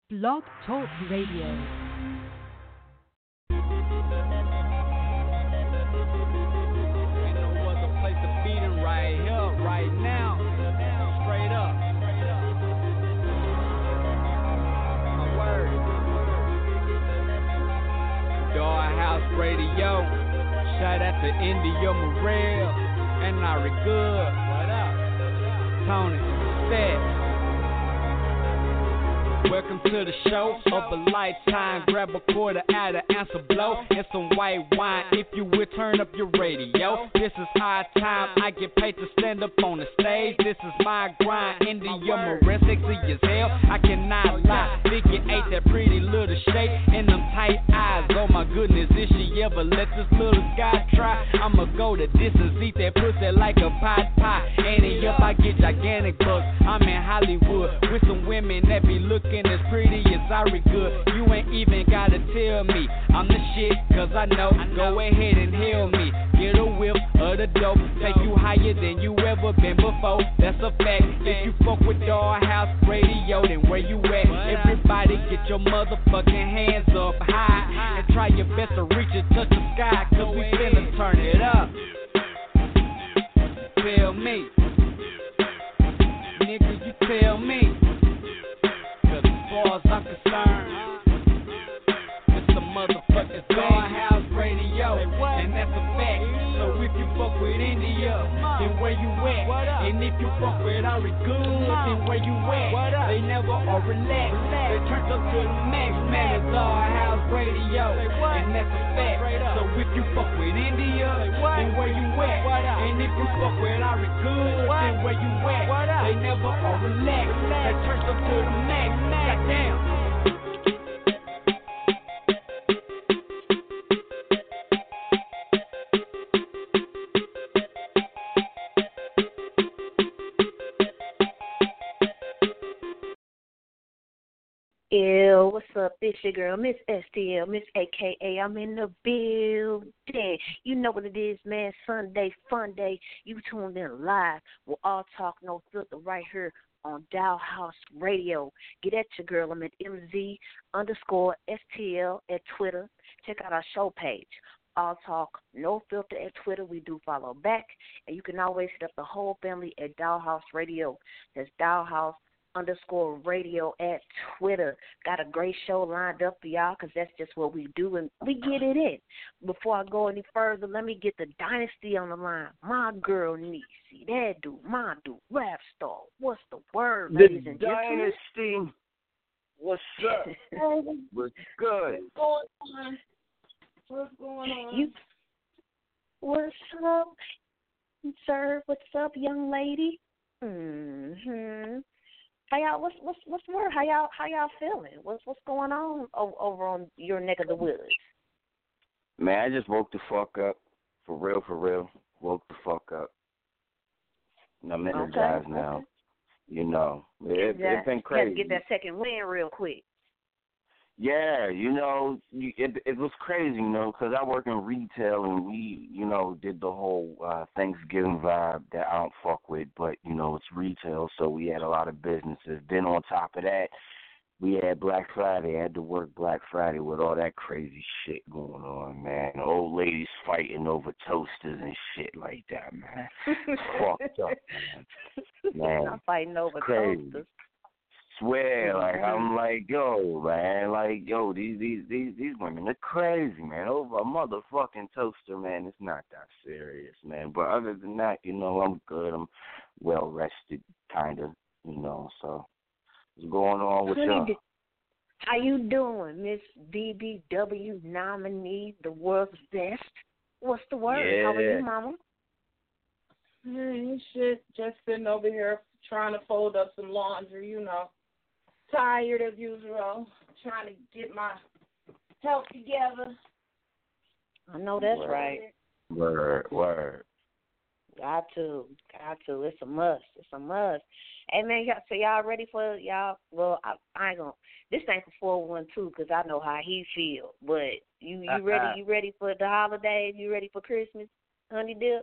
Blog Talk Radio. Radio. Shout out to India Morel and Nari Good. What up? Tony Stat. Welcome to the show of a lifetime. Grab a quarter out of answer blow and some white wine. If you will, turn up your radio. This is high time. I get paid to stand up on the stage. This is my grind. India Morel, sexy as hell. I cannot lie. Vicky ate that pretty little shape and them tight eyes. Oh my goodness, if she ever let this little guy try, I'ma go the distance, eat that pussy like a pot pie. And up, I get gigantic bucks. I'm in Hollywood with some women that be looking as pretty as Ari Good. You ain't even gotta tell me I'm the shit, cause I know. Go ahead and hail me. Get a whiff of the dope. Take you higher than you ever been before. That's a fact. If you fuck with Dollhouse Radio, then where you at? Everybody get your motherfucking hands up high and try your best to reach and touch the sky, cause we finna turn it up. Tell me, nigga, you tell me. Cause as far as I'm concerned, it's the motherfucking Dollhouse Radio, and that's a fact. So if you fuck with India, then where you at? And if you fuck with Ari Good, then where you at? They never are relaxed. They turned up to the max, man. It's Dollhouse Radio, and that's a fact. So if you fuck with India, then where you at? And if you fuck with Ari Good, then where you at? They never are relaxed. They turned up to the max. Goddamn. Ew, what's up? It's your girl, Miss STL, Miss AKA. I'm in the building. You know what it is, man. Sunday, fun day. You tuned in live. We'll all talk, no filter, right here on Dollhouse Radio. Get at your girl. I'm at MZ_STL at Twitter. Check out our show page. All talk, no filter at Twitter. We do follow back. And you can always hit up the whole family at Dollhouse Radio. That's Dollhouse_radio at Twitter. Got a great show lined up for y'all because that's just what we do, and we get it in. Before I go any further, let me get the Dynasty on the line. My girl Niecy, that dude, my dude, rap star. What's the word, ladies and gentlemen? The Dynasty. What's up? What's good? What's going on? What's up, sir? What's up, young lady? How y'all? What's the word? How y'all feeling? What's going on over on your neck of the woods? Man, I just woke the fuck up. For real. Woke the fuck up. And I'm energized now. You know, it's been crazy. You got to get that second win real quick. Yeah, you know, it was crazy, you know, because I work in retail and we, you know, did the whole Thanksgiving vibe that I don't fuck with, but, you know, it's retail, so we had a lot of businesses. Then on top of that, we had Black Friday. I had to work Black Friday with all that crazy shit going on, man. Old ladies fighting over toasters and shit like that, man. Fucked up, man. Not fighting over crazy. toasters. Swear, like I'm like, yo, man, like, yo, these women, they're crazy, man. Over a motherfucking toaster, man. It's not that serious, man. But other than that, you know, I'm good. I'm well rested, kind of, you know. So, what's going on with y'all? How you doing, Miss BBW nominee, the world's best? What's the word? Yeah. How are you, Mama? Shit, just sitting over here trying to fold up some laundry, you know. Tired as usual, trying to get my health together. I know that's right. Word. Got to. It's a must. Hey, man, so y'all ready for y'all? Well, I ain't gonna. This ain't for 412 because I know how he feel. But you ready? You ready for the holidays? You ready for Christmas, honey dip?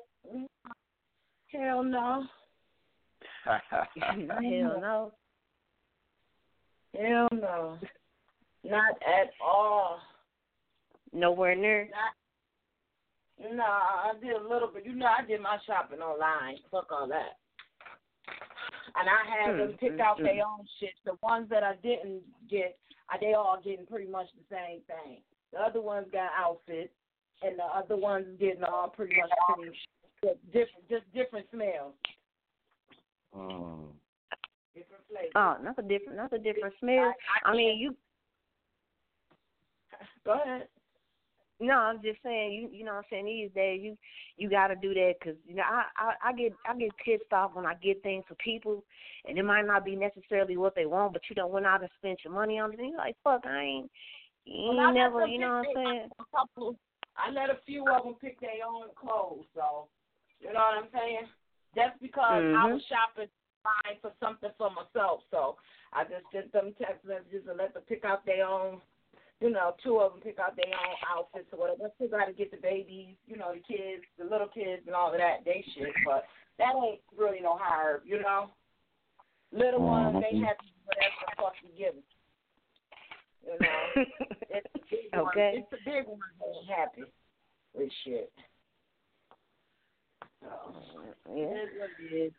Hell no. Hell no. Hell no. Not at all. Nowhere near. No, I did a little bit. I did my shopping online. Fuck all that. And I had them pick out their own shit. The ones that I didn't get, they all getting pretty much the same thing. The other ones got outfits, and the other ones getting all pretty much the same shit. Different smells. Different flavors. Oh, not a different smell. I mean, you. Go ahead. No, I'm just saying, you know what I'm saying, these days you got to do that because, I get pissed off when I get things for people, and it might not be necessarily what they want, but you don't went out and spent your money on it, and you're like, fuck, never, you know what I'm saying? I let a few of them pick their own clothes, so, you know what I'm saying? That's because I was shopping for something for myself, so I just sent them text messages and let them pick out their own. Two of them pick out their own outfits or whatever. Still got to get the babies, the kids, the little kids and all of that, they shit. But that ain't really no hard, Little ones, they have to do whatever the fuck you give them. It's the big okay. It's the big ones that ain't happy with shit. So, yeah. It is what it is.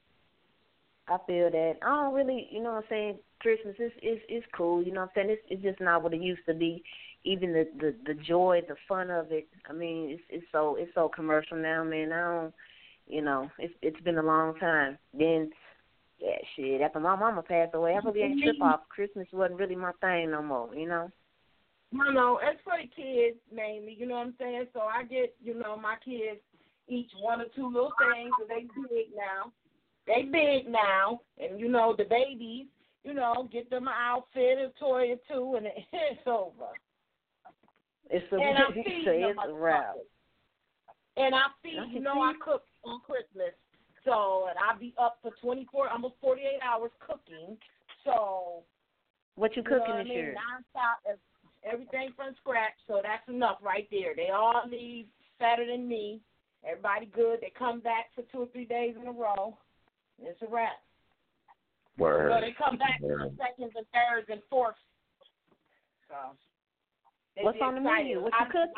I feel that. I don't really, you know what I'm saying, Christmas is cool, you know what I'm saying? It's just not what it used to be. Even the joy, the fun of it. I mean, it's so commercial now, man. I don't, it's been a long time. Then, yeah, shit, after my mama passed away, I really ain't trip off. Christmas wasn't really my thing no more, No, it's for the kids mainly, you know what I'm saying? So I get, my kids each one or two little things, and they big now. They big now, and, the babies, get them an outfit, a toy or two, and it's over. It's a wrap. And I feed, I cook on Christmas. So, and I'll be up for 24, almost 48 hours cooking. So, what you cooking this year? Non-stop, everything from scratch. So that's enough right there. They all leave fatter than me. Everybody good. They come back for 2 or 3 days in a row. It's a wrap. Word. So they come back for the seconds and thirds and fourths. So what's on the menu? What you cooking?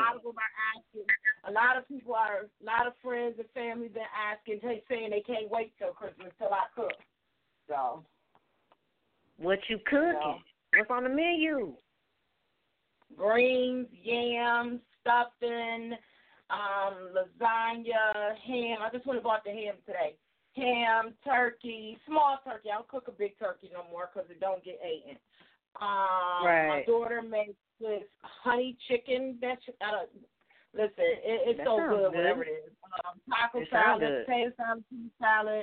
A lot of people a lot of friends and family been asking, saying they can't wait till Christmas till I cook. So what you cooking? What's on the menu? Greens, yams, stuffing, lasagna, ham. I just went and bought the ham today. Ham, turkey, small turkey. I don't cook a big turkey no more because it don't get eaten. Right. My daughter makes this honey chicken. Listen, it's so good, whatever it is. Taco salad, potato salad, pea salad,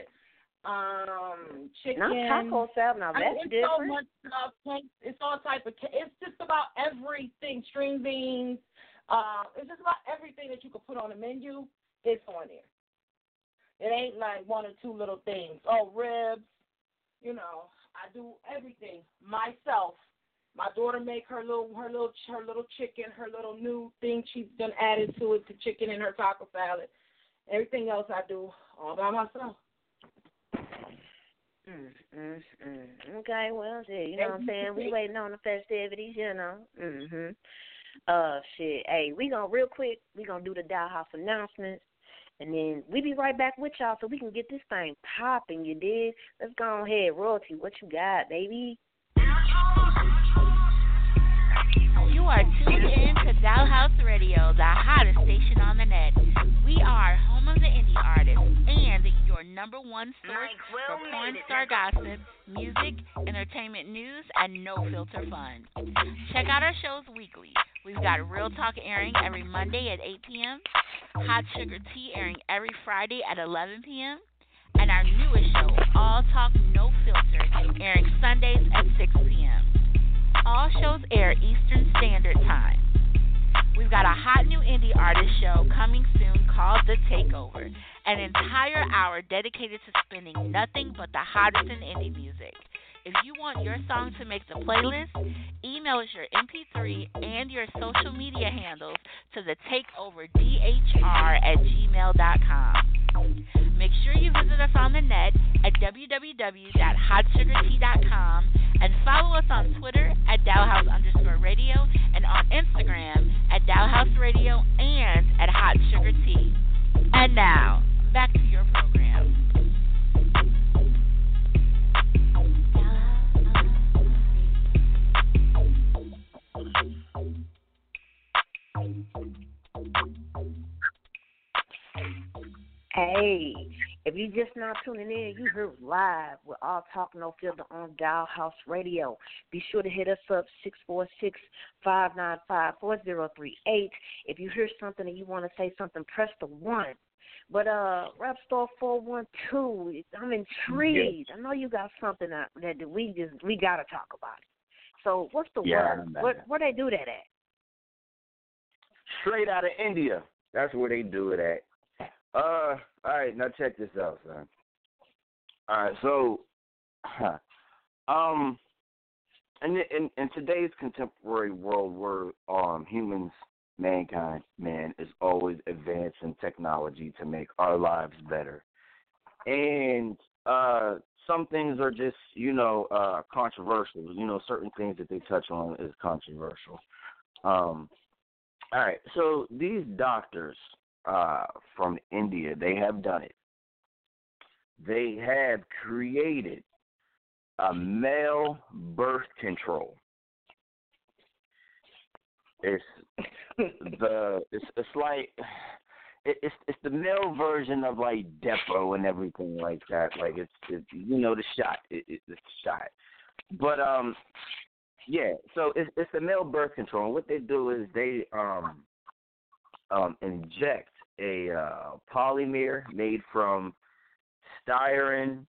chicken. Not taco salad. Now that's it's different. So much stuff. It's all type of. It's just about everything. String beans. It's just about everything that you could put on the menu. It's on there. It ain't like one or two little things. Oh, ribs. I do everything myself. My daughter make her little chicken, her little new thing she's done added to it, the chicken in her taco salad. Everything else I do all by myself. Okay, well, shit, you know what I'm saying? We waiting on the festivities, Shit, hey, we gonna do the Dollhouse announcements. And then we be right back with y'all so we can get this thing popping, you dig? Let's go ahead. Royalty, what you got, baby? You are tuned in to Dollhouse Radio, the hottest station on the net. We are home of the indie artists and your number one source for porn star gossip, music, entertainment news, and no-filter fun. Check out our shows weekly. We've got Real Talk airing every Monday at 8 p.m., Hot Sugar Tea airing every Friday at 11 p.m., and our newest show, All Talk No Filter, airing Sundays at 6 p.m. All shows air Eastern Standard Time. We've got a hot new indie artist show coming soon called The Takeover, an entire hour dedicated to spinning nothing but the hottest in indie music. If you want your song to make the playlist, email us your MP3 and your social media handles to thetakeoverdhr@gmail.com. Make sure you visit us on the net at www.hotsugartea.com and follow us on @DollHouse_radio and on Instagram @DollHouseRadio and @HotSugarT. And now, back to your program. Hey, if you just now tuning in, you heard live. We're all talking no filter on Dollhouse Radio. Be sure to hit us up 646-595-4038. If you hear something and you want to say something, press the 1. But Rap Store 412, I'm intrigued. I know you got something that we gotta talk about it. So what's the word? Where they do that at? Straight out of India. That's where they do it at. All right, now check this out, son. All right, so, in today's contemporary world, where mankind, is always advancing technology to make our lives better, and some things are just, controversial. Certain things that they touch on is controversial. All right, so these doctors from India, they have done it. They have created a male birth control. It's the male version of like Depo and everything like that. Like it's the shot. It's the shot. But yeah. So it's the male birth control. And what they do is they inject a polymer made from styrene,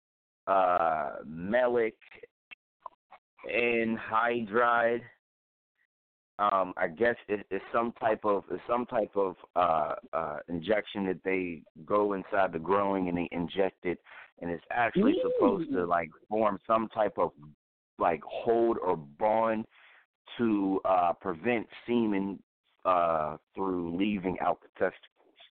maleic anhydride. I guess it's some type of injection that they go inside the growing and they inject it, and it's actually supposed to like form some type of like hold or bond to prevent semen through leaving out the testicles.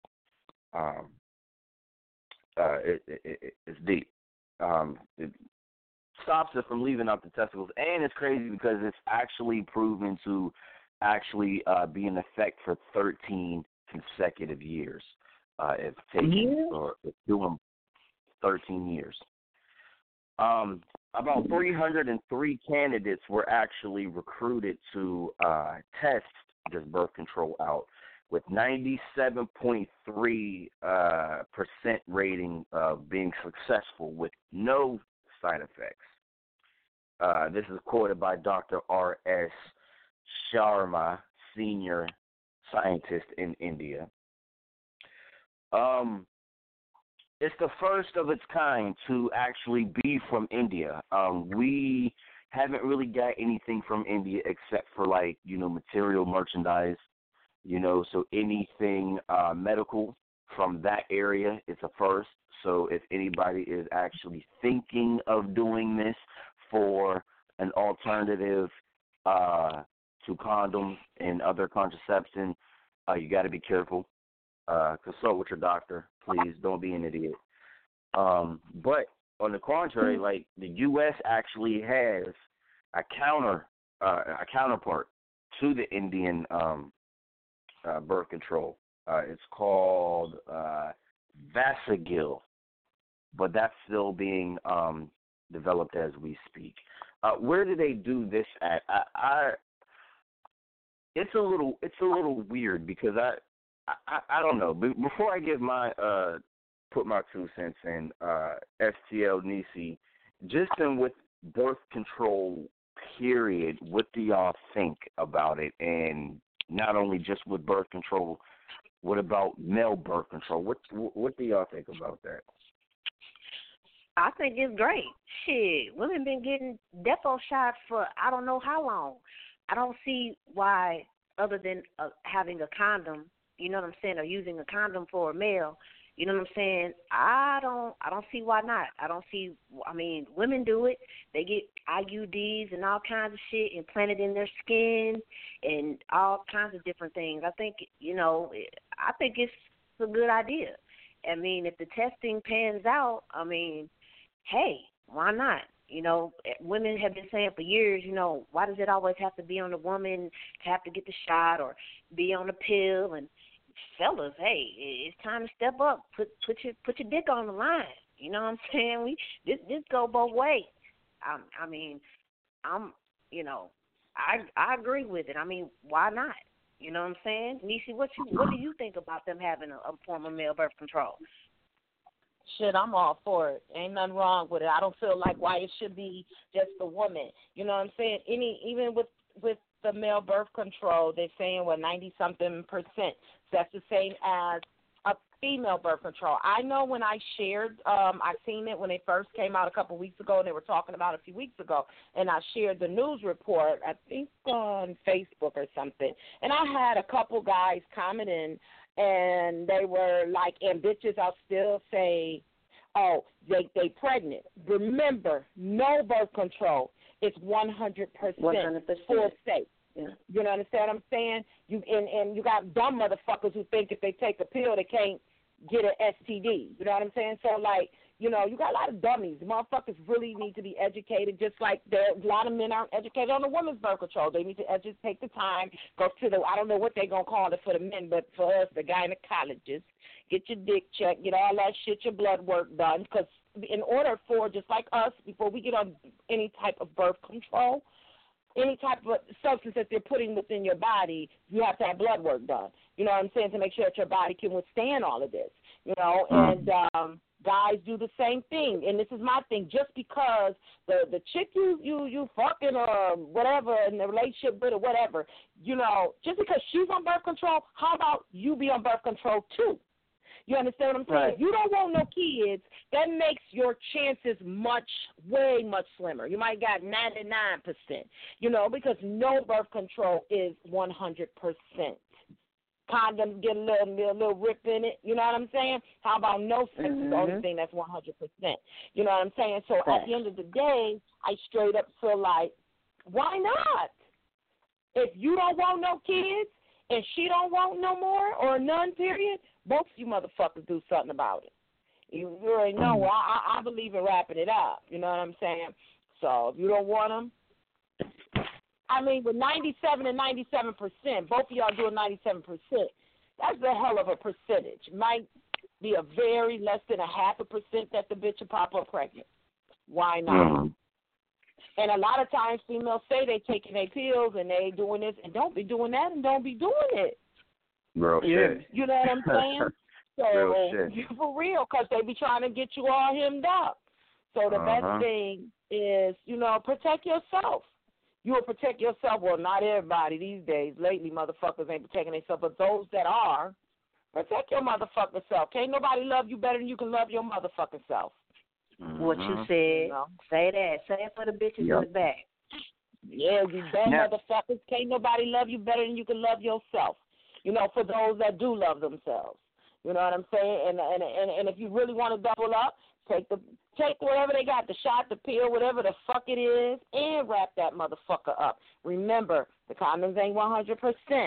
It's deep. It stops it from leaving out the testicles, and it's crazy because it's actually proven to actually be in effect for 13 consecutive years. If taken or if doing 13 years. About 303 candidates were actually recruited to test this birth control out, with 97.3% rating of being successful with no side effects. This is quoted by Dr. R.S. Sharma, senior scientist in India. It's the first of its kind to actually be from India. We haven't really got anything from India except for material merchandise. So anything medical from that area is a first. So if anybody is actually thinking of doing this for an alternative to condoms and other contraception, you got to be careful. Consult with your doctor, please. Don't be an idiot. But on the contrary, the U.S. actually has a counterpart to the Indian birth control. It's called Vasagil, but that's still being developed as we speak. Where do they do this at? It's a little weird because I don't know. But before I give my put my 2 cents in, STL Nisi, just in with birth control period, what do y'all think about it? And not only just with birth control, what about male birth control? What do y'all think about that? I think it's great. Shit, women been getting Depo shots for I don't know how long. I don't see why, other than having a condom, you know what I'm saying, or using a condom for a male, you know what I'm saying? I don't see why not. Women do it. They get IUDs and all kinds of shit implanted in their skin and all kinds of different things. I think it's a good idea. If the testing pans out, hey, why not? You know, women have been saying for years, you know, why does it always have to be on the woman to have to get the shot or be on the pill? And fellas, hey, it's time to step up. Put your dick on the line. You know what I'm saying? This go both ways. I mean, I agree with it. I mean, why not? You know what I'm saying? Niecy, what do you think about them having a form of male birth control? Shit, I'm all for it. Ain't nothing wrong with it. I don't feel like why it should be just the woman. You know what I'm saying? Even with the male birth control, they're saying 90-something%. So that's the same as a female birth control. I know when I shared, I seen it when they first came out a couple weeks ago, and they were talking about it a few weeks ago, and I shared the news report, I think on Facebook or something, and I had a couple guys commenting, and they were like, and bitches, I'll still say, oh, they pregnant. Remember, no birth control. It's 100% full safe. Yeah. You know what I'm saying? And you got dumb motherfuckers who think if they take a pill they can't get an STD. You know what I'm saying? So, like, you know, you got a lot of dummies. Motherfuckers really need to be educated, just like a lot of men aren't educated on the women's birth control. They need to take the time, go to I don't know what they're going to call it for the men, but for us, the gynecologists, get your dick checked, get all that shit, your blood work done, because in order for, just like us, before we get on any type of birth control, any type of substance that they're putting within your body, you have to have blood work done. You know what I'm saying? To make sure that your body can withstand all of this. You know, and guys do the same thing. And this is my thing. Just because the chick you fucking or whatever in the relationship with or whatever, you know, just because she's on birth control, how about you be on birth control too? You understand what I'm saying? Right. If you don't want no kids, that makes your chances way much slimmer. You might got 99%, you know, because no birth control is 100%. Condoms get a little rip in it, you know what I'm saying? How about no sex is the only thing that's 100%. You know what I'm saying? So at the end of the day, I straight up feel like, why not? If you don't want no kids and she don't want no more or none, period, both of you motherfuckers do something about it. You already know. I believe in wrapping it up. You know what I'm saying? So if you don't want them, I mean, with 97 and 97%, both of y'all doing 97%, that's a hell of a percentage. Might be a very less than 0.5% that the bitch will pop up pregnant. Why not? And a lot of times females say they taking their pills and they doing this and don't be doing that and don't be doing it. Real shit. You know what I'm saying? So, real shit. For real, because they be trying to get you all hemmed up. So the best thing is, you know, protect yourself. You will protect yourself. Well, not everybody these days. Lately, motherfuckers ain't protecting themselves, but those that are, protect your motherfucking self. Can't nobody love you better than you can love your motherfucking self. What you said. You know? Say that. Say it for the bitches in the back. Yeah, you dumb motherfuckers. Can't nobody love you better than you can love yourself. You know, for those that do love themselves. You know what I'm saying? And if you really want to double up, take whatever they got, the shot, the pill, whatever the fuck it is, and wrap that motherfucker up. Remember, the condoms ain't 100%.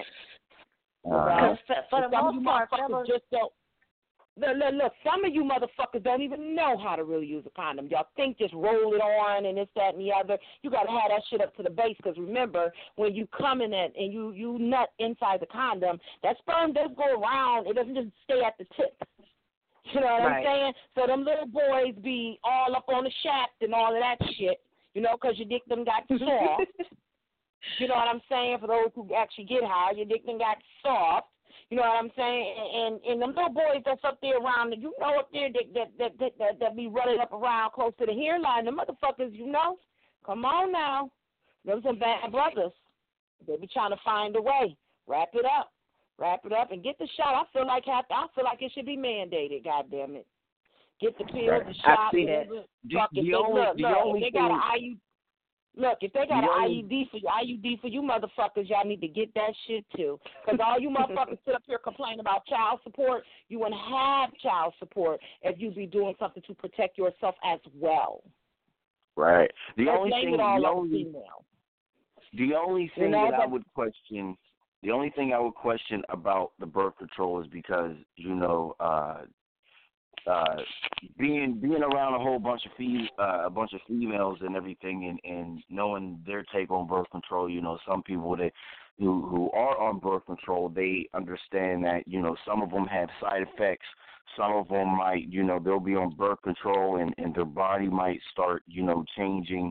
For the most part, fellas, just don't. Look, some of you motherfuckers don't even know how to really use a condom. Y'all think just roll it on and this, that, and the other. You got to have that shit up to the base because remember, when you come in it and you nut inside the condom, that sperm does go around. It doesn't just stay at the tip. You know what I'm saying? So them little boys be all up on the shaft and all of that shit, you know, because your dick done got soft. You know what I'm saying? For those who actually get high, your dick done got soft. You know what I'm saying? And them little boys that's up there around, you know, up there that be running up around close to the hairline, the motherfuckers, you know, come on now. Them some bad brothers. They be trying to find a way. Wrap it up and get the shot. I feel like it should be mandated, goddamn it. Get the pill, the shot. I see that. If they got an IUD for you motherfuckers, y'all need to get that shit too. Because all you motherfuckers sit up here complaining about child support, you wouldn't have child support if you be doing something to protect yourself as well. Right. The only thing that I would question, the only thing I would question about the birth control is because, you know, being around a whole bunch of females and everything, and knowing their take on birth control. You know, some people who are on birth control, they understand that, you know, some of them have side effects. Some of them might, you know, they'll be on birth control and their body might start, you know, changing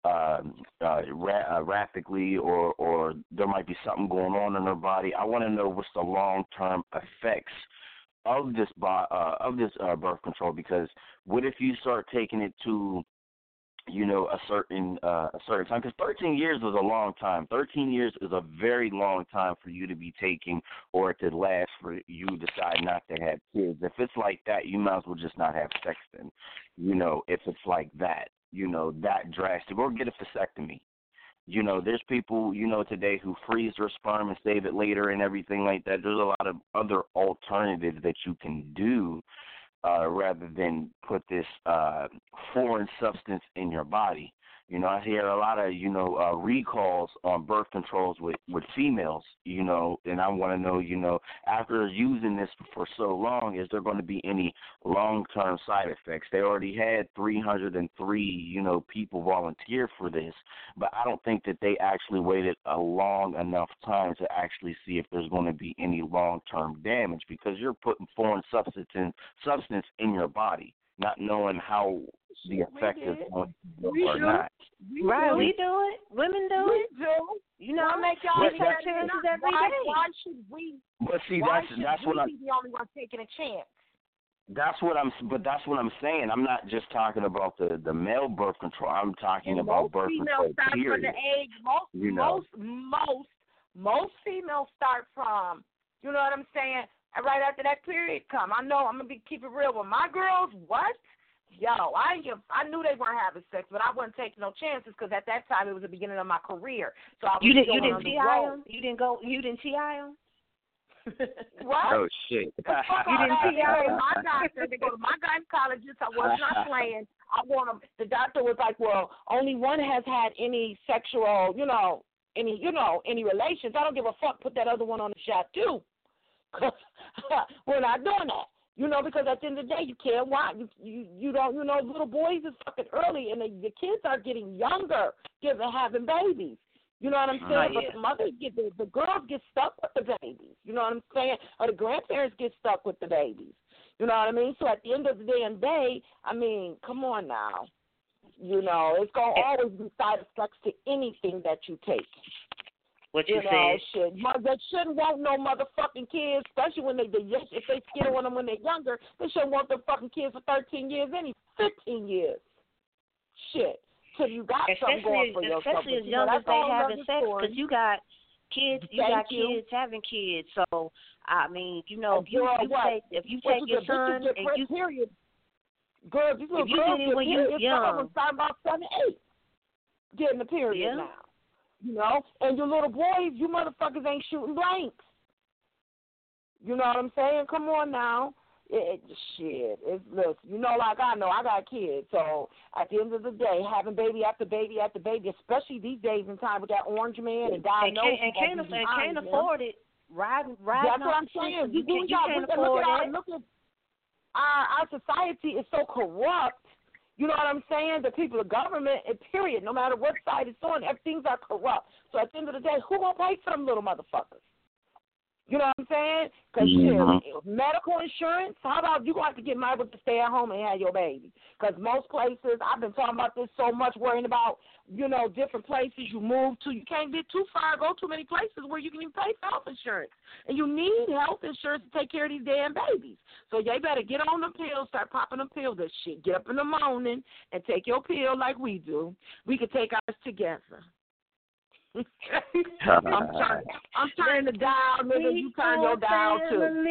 rapidly, or there might be something going on in their body. I want to know what's the long-term effects of this birth control, because what if you start taking it to, you know, a certain time? Because 13 years is a long time. 13 years is a very long time for you to be taking, or it could last for you to decide not to have kids. If it's like that, you might as well just not have sex then. You know, if it's like that, you know, that drastic, or get a vasectomy. You know, there's people, you know, today who freeze their sperm and save it later and everything like that. There's a lot of other alternatives that you can do rather than put this foreign substance in your body. You know, I hear a lot of, you know, recalls on birth controls with females, you know, and I want to know, you know, after using this for so long, is there going to be any long-term side effects? They already had 303, you know, people volunteer for this, but I don't think that they actually waited a long enough time to actually see if there's going to be any long-term damage, because you're putting foreign substance in your body, not knowing how the effect is going to be or not. Right, we do it. Women do it. We do. You know, make y'all take chances every day. Why should we? But see, that's what I'm. Be the only one taking a chance. That's what I'm saying. I'm not just talking about the male birth control. I'm talking about birth control. Period. Most females start from, you know what I'm saying? And right after that period come, I know I'm gonna keep it real with my girls. What? Yo, I knew they weren't having sex, but I wasn't taking no chances because at that time it was the beginning of my career. So I was you didn't TI them? You didn't TI them? What? Oh shit! You didn't TI my doctor. They go to my gynecologist. I was not playing. I want them. The doctor was like, well, only one has had any sexual, any relations. I don't give a fuck. Put that other one on the shot too. Cause we're not doing that. You know, because at the end of the day, you can't watch. You don't, you know, little boys is fucking early, and the kids are getting younger, having babies. You know what I'm saying? But the mothers the girls get stuck with the babies. You know what I'm saying? Or the grandparents get stuck with the babies. You know what I mean? So at the end of the day, I mean, come on now. You know, it's going to always be side effects to anything that you take. What you said? Shit. They shouldn't want no motherfucking kids, especially when if they skid on them when they're younger. They shouldn't want their fucking kids for 13 years, 15 years. Shit. Till you got something going for yourself. Especially as young as they having sex, because you got kids, kids having kids. So I mean, you know, if you take your son and you period. Girl, these little girls get when you young. Some of them start about 7, 8 getting the period now. You know, and your little boys, you motherfuckers ain't shooting blanks. You know what I'm saying? Come on now. Look, you know, like I know, I got kids. So at the end of the day, having baby after baby after baby, especially these days in time with that orange man and diagnosis. And can't afford it. Riding That's what I'm saying. You can't afford it. Look at our society is so corrupt. You know what I'm saying? The people, the government, period, no matter what side it's on, things are corrupt. So at the end of the day, who gonna pay for them little motherfuckers? You know what I'm saying? Because medical insurance, how about you going to have to get married to stay at home and have your baby? Because most places, I've been talking about this so much, worrying about, you know, different places you move to. You can't get too far, go too many places where you can even pay for health insurance. And you need health insurance to take care of these damn babies. So you better get on the pills, start popping them pills, this shit. Get up in the morning and take your pill like we do. We can take ours together. I'm turning the dial, nigga. You turn your dial too.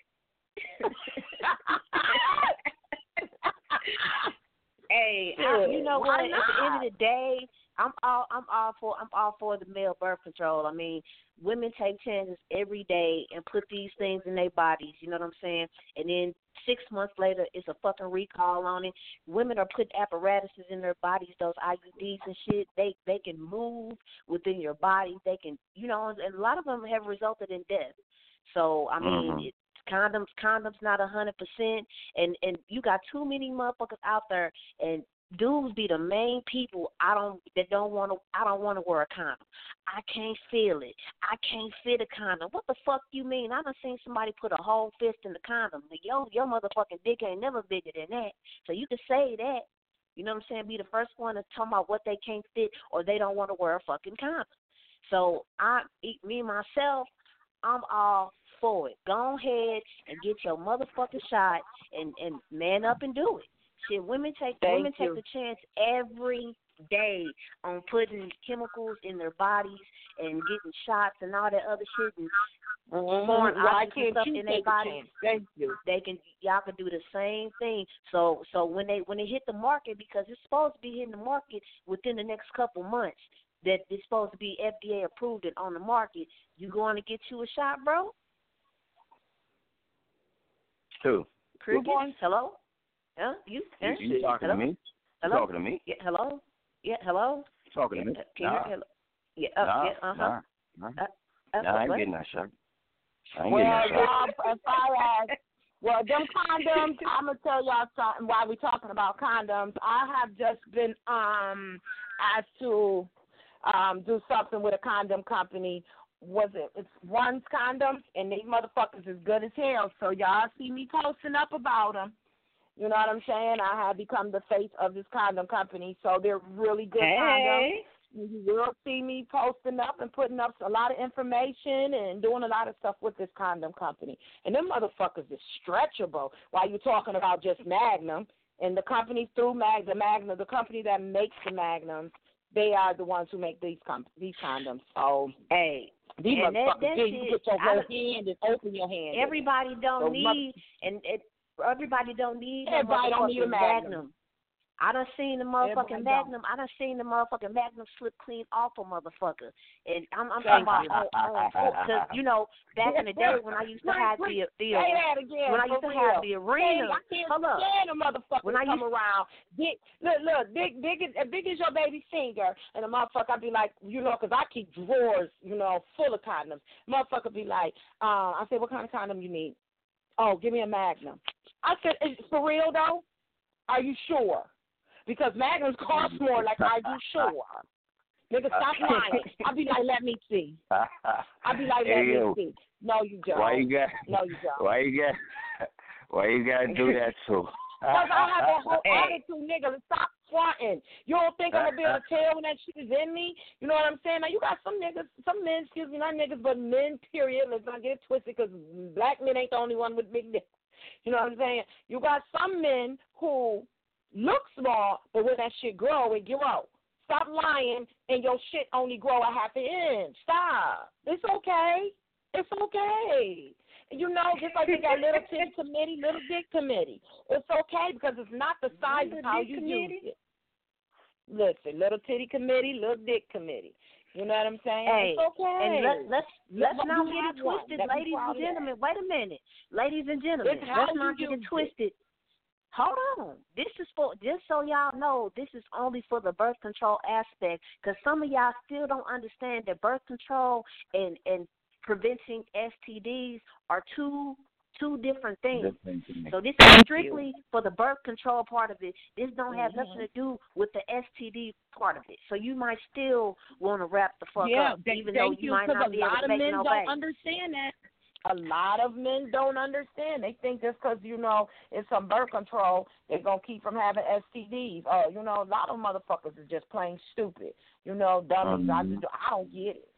Hey, you know what? At the end of the day, I'm all for the male birth control. I mean, women take chances every day and put these things in their bodies. You know what I'm saying? And then 6 months later, it's a fucking recall on it. Women are putting apparatuses in their bodies, those IUDs and shit. They can move within your body. They can, you know, and a lot of them have resulted in death. So I mean, Condoms not 100%, and you got too many motherfuckers out there, and dudes be the main people I don't want to wear a condom. I can't feel it. I can't fit a condom. What the fuck you mean? I done seen somebody put a whole fist in the condom. Your motherfucking dick ain't never bigger than that. So you can say that. You know what I'm saying? Be the first one to talk about what they can't fit or they don't want to wear a fucking condom. So me myself, I'm all for it. Go ahead and get your motherfucking shot and man up and do it. Shit, women take the chance every day on putting chemicals in their bodies and getting shots and all that other shit and pouring oxygen stuff in their bodies. Thank you. Y'all can do the same thing. So when they hit the market, because it's supposed to be hitting the market within the next couple months, that it's supposed to be FDA approved and on the market, you going to get you a shot, bro? Who? Crickets? Hello? Huh? You talking hello? to me? Hello? Talking to me? Yeah, hello? Yeah, hello? Talking to me? Can you hear? Hello? Yeah, I ain't getting that shot. As far as them condoms, I'm gonna tell y'all something. While we talking about condoms, I have just been asked to do something with a condom company. It's One's Condoms, and these motherfuckers is good as hell. So y'all see me posting up about them. You know what I'm saying? I have become the face of this condom company, so they're really good condoms. You will see me posting up and putting up a lot of information and doing a lot of stuff with this condom company. And them motherfuckers is stretchable while you're talking about just Magnum. And the company through Magnum, the company that makes the Magnums, they are the ones who make these condoms. So, these motherfuckers, you get your whole hand and open your hand. Everybody don't need a Magnum. I done seen the motherfucking Magnum. I done seen the motherfucking Magnum slip clean off a motherfucker. And I'm talking about because you know back in the day when I used to have the when I used to have the arena. I can't stand a motherfucker when I come around. Big is your baby finger, and the motherfucker I be like, you know, because I keep drawers, you know, full of condoms. Motherfucker be like, I said, what kind of condom you need? Oh, give me a Magnum. I said, is it for real though? Are you sure? Because Magnums cost more. Like, are you sure? Nigga, stop lying. I'll be like, let me see. I'll be like, let me see. No, you don't. Why you got to do that too? Because I have a whole attitude, nigga. Stop fronting. You don't think I'm going to be able to tell when that shit is in me? You know what I'm saying? Now, you got some niggas, some men, excuse me, not niggas, but men, period. Let's not get it twisted because black men ain't the only one with big dicks. You know what I'm saying? You got some men who look small, but when that shit grow, it grow. Stop lying, and your shit only grow a half an inch. Stop. It's okay. It's okay. You know, just like they got little titty committee, little dick committee. It's okay because it's not the size of how you use it. Listen, little titty committee, little dick committee. You know what I'm saying? Hey, it's okay. And let's not get it twisted, ladies and gentlemen. Wait a minute. Ladies and gentlemen, let's not get it twisted. Hold on. This is for, just so y'all know, this is only for the birth control aspect, because some of y'all still don't understand that birth control and preventing STDs are two different things. So this is strictly for the birth control part of it. This don't have nothing to do with the STD part of it. So you might still want to wrap the fuck up, even though you might not be able to make no baby. A lot of men don't understand that. A lot of men don't understand. They think just because, you know, it's some birth control, they're going to keep from having STDs. You know, a lot of motherfuckers are just plain stupid. You know, dummies. I don't get it.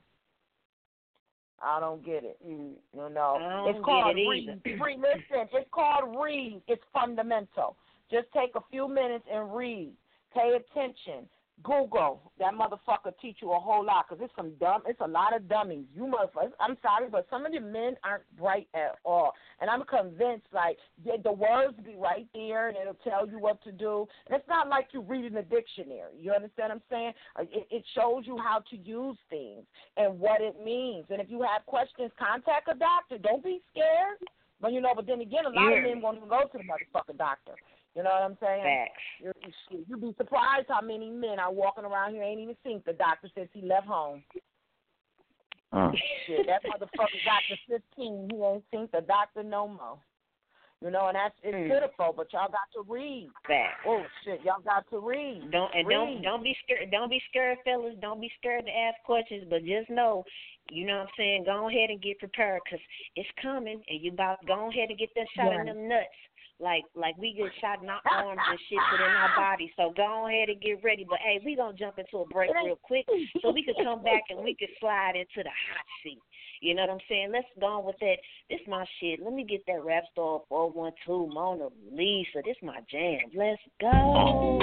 I don't get it. You know, it's called read. Listen, it's called read. It's fundamental. Just take a few minutes and read. Pay attention. Google. That motherfucker teach you a whole lot because it's a lot of dummies. You motherfuckers, I'm sorry, but some of the men aren't bright at all. And I'm convinced, like, the words be right there and it'll tell you what to do. And it's not like you're reading a dictionary. You understand what I'm saying? It shows you how to use things and what it means. And if you have questions, contact a doctor. Don't be scared. But, you know, but then again, a lot of men won't even go to the motherfucking doctor. You know what I'm saying? Facts. You'd be surprised how many men are walking around here ain't even seen the doctor since he left home. Shit, that motherfucker got to 15. He ain't seen the doctor no more. You know, and that's it's pitiful, but y'all got to read. That. Oh shit, y'all got to read. Don't be scared. Don't be scared, fellas. Don't be scared to ask questions, but just know, you know what I'm saying. Go ahead and get prepared, cause it's coming, and you about to go ahead and get that shot in them nuts. Like we get shot in our arms and shit, but in our body. So go ahead and get ready. But hey, we gonna jump into a break real quick, so we can come back and we can slide into the hot seat. You know what I'm saying? Let's go on with that. This my shit. Let me get that rap star 412 Mona Lisa. This my jam. Let's go.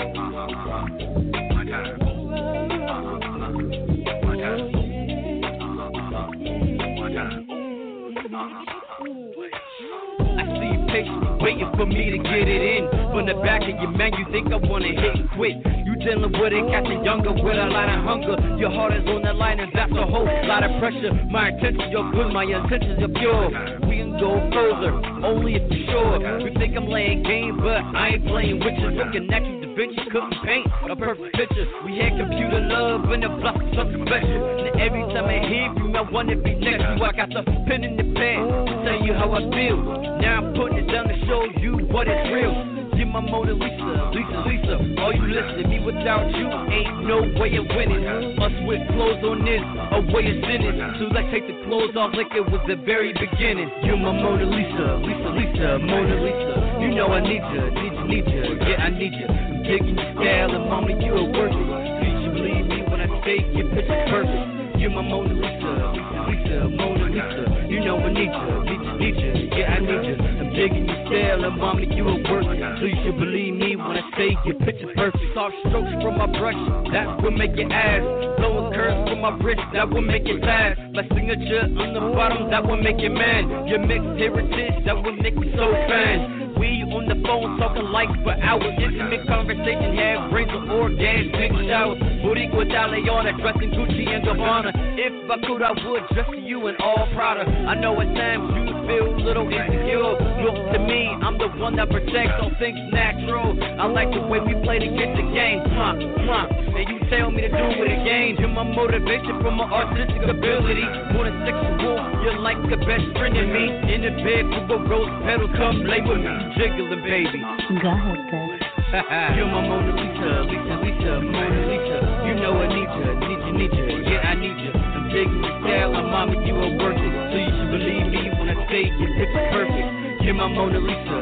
I see you patiently waiting for me to get it in. From the back of your man, you think I wanna hit and quit. You dealing with it, catching younger with a lot of hunger. Your heart is on the line and that's a whole lot of pressure. My intentions are good, my intentions are pure. We can go further, only if you're sure. You think I'm laying game, but I ain't playing with you. Looking at you, Da Vinci couldn't paint a perfect picture. We had computer love and a block something special. And every time I hear you, I wanna be next to you. I got the pen in the pad to tell you how I feel. Now I'm putting it down to show you what is real. You're my Mona Lisa, Lisa. All you listen to me without you ain't no way of winning. Us with clothes on this, a way of sinning. So let's take the clothes off like it was the very beginning. You're my Mona Lisa, Lisa, Mona Lisa. You know I need you, yeah I need you. I'm taking your style and mama you are worth it. Please you believe me when I say your picture's perfect. You're my Mona Lisa, Lisa, Mona Lisa. You know I need you, yeah I need you. I'm digging your style and mama you are worth it. Please you believe me when I say your picture's perfect. Soft strokes from my brush, that will make your ass. Blowing curves from my wrist, that will make it fast. My signature on the bottom, that will make you mad. Your mixed heritage, that will make me so fan. We on the phone talking like for hours. Intimate conversation, have brains of orgasmic showers. Boutique Leona, dressing Gucci and Gabbana. If I could, I would dress you in all Prada. I know at times you feel a little insecure. Look to me, I'm the one that protects all things natural. I like the way we play to get the game. And you tell me to do it again. You're my motivation for my artistic ability. More than sexual, you're like a best friend in me. In the bed with a rose petal, come lay with me. Jiggling, baby. Go ahead, you're my Mona Lisa, Mona Lisa. You know I need you, yeah I need you. I'm digging your style, and mama you are worth it. So you should believe me when I say your picture's perfect. You're my Mona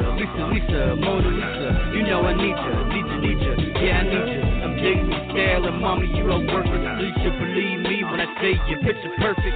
Lisa, Mona Lisa. You know I need you, yeah I need you. I'm digging your style, and mama you are worth it. So you should believe me when I say your picture's perfect.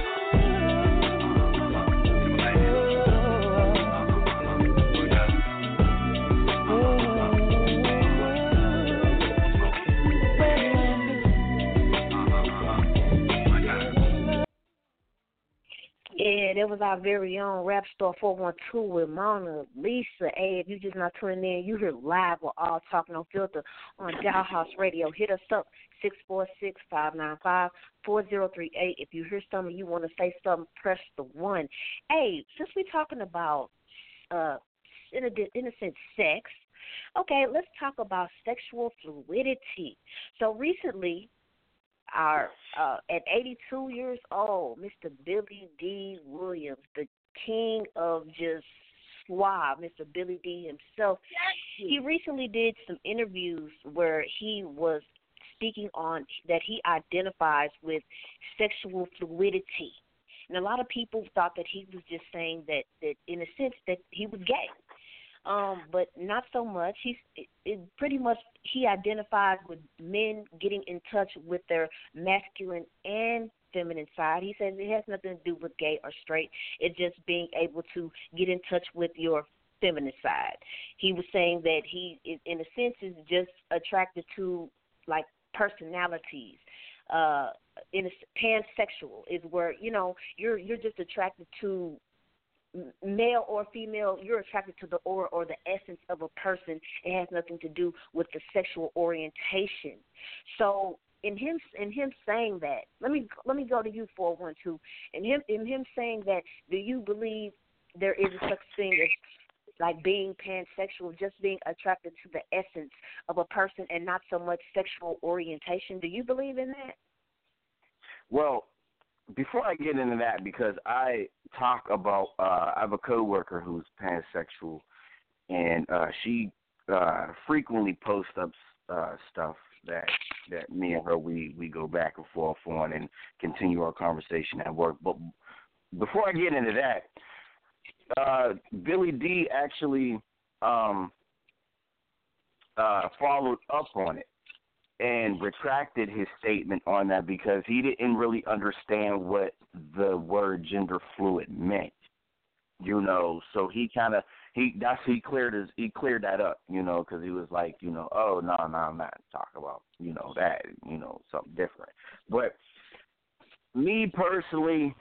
Yeah, that was our very own Rap Star 412 with Mona Lisa. Hey, if you just not tuning in, you hear live with All Talk No Filter on Dollhouse Radio. Hit us up, 646-595-4038. If you hear something, you want to say something, press the 1. Hey, since we're talking about, in a sense, sex, okay, let's talk about sexual fluidity. So recently, at 82 years old, Mr. Billy D. Williams, the king of just suave, Mr. Billy D. himself, he recently did some interviews where he was speaking on that he identifies with sexual fluidity. And a lot of people thought that he was just saying that in a sense that he was gay. But not so much. Pretty much he identifies with men getting in touch with their masculine and feminine side. He says it has nothing to do with gay or straight. It's just being able to get in touch with your feminine side. He was saying that he, in a sense, is just attracted to, like, personalities. In a pansexual is where, you know, you're just attracted to male or female, you're attracted to the aura or the essence of a person. It has nothing to do with the sexual orientation. So in him saying that, let me go to you 412. In him saying that, do you believe there is a such thing as like being pansexual, just being attracted to the essence of a person and not so much sexual orientation? Do you believe in that? Well, before I get into that, because I talk about, I have a coworker who's pansexual, and she frequently posts up stuff that me and her we go back and forth on and continue our conversation at work. But before I get into that, Billy D actually followed up on it and retracted his statement on that because he didn't really understand what the word gender fluid meant. You know, so he cleared that up, you know, because he was like, you know, oh no, I'm not talking about, you know, that, you know, something different. But me personally,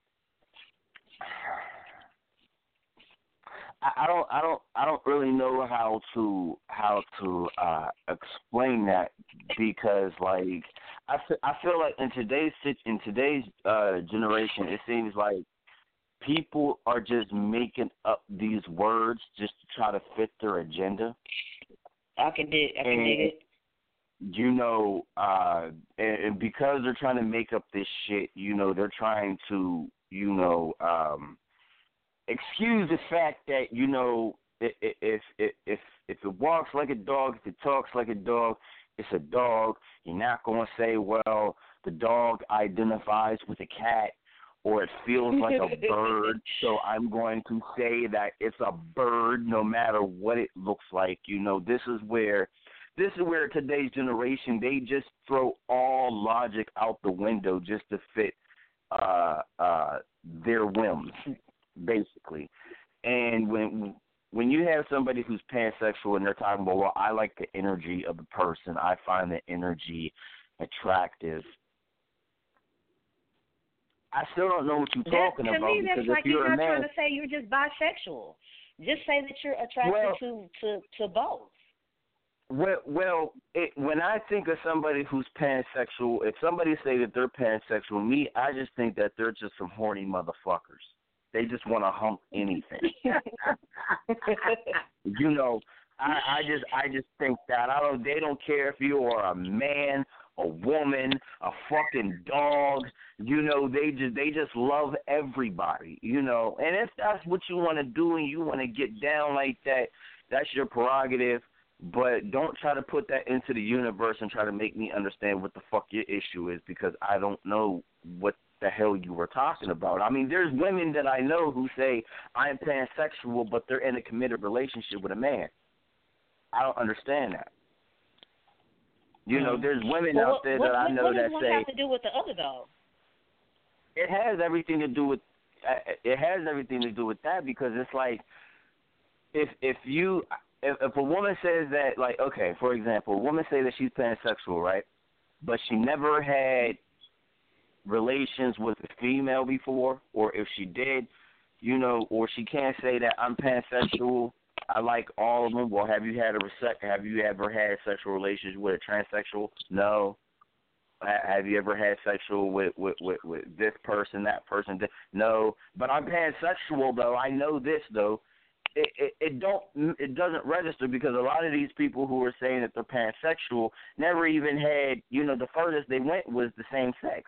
I don't really know how to explain that, because like I feel like in today's generation, it seems like people are just making up these words just to try to fit their agenda. I can dig it. You know, and because they're trying to make up this shit, you know, they're trying to, you know, excuse the fact that, you know, if it walks like a dog, if it talks like a dog, it's a dog. You're not going to say, well, the dog identifies with a cat, or it feels like a bird, so I'm going to say that it's a bird no matter what it looks like. You know, this is where today's generation, they just throw all logic out the window just to fit their whims, basically. And when you have somebody who's pansexual and they're talking about, well, I like the energy of the person, I find the energy attractive, I still don't know what you're talking about. To me, that's like you're not trying to say you're just bisexual. Just say that you're attracted to both. Well, when I think of somebody who's pansexual, if somebody say that they're pansexual, I just think that they're just some horny motherfuckers. They just want to hump anything. You know, I just think that they don't care if you are a man, a woman, a fucking dog. You know, they just love everybody. You know, and if that's what you want to do and you want to get down like that, that's your prerogative. But don't try to put that into the universe and try to make me understand what the fuck your issue is, because I don't know what the hell you were talking about. I mean, there's women that I know who say I'm pansexual, but they're in a committed relationship with a man. I don't understand that. You know, there's women out there that I know that say. What does one have to do with the other though? It has everything to do with. It has everything to do with that, because it's like if a woman says that, like, okay, for example, a woman say that she's pansexual, right? But she never had relations with a female before, or if she did, you know, or she can't say that I'm pansexual, I like all of them. Well, have you ever had sexual relations with a transsexual? No. Have you ever had sexual with this person, that person? No. But I'm pansexual though. I know this though. It doesn't register, because a lot of these people who are saying that they're pansexual never even had, you know, the furthest they went was the same sex.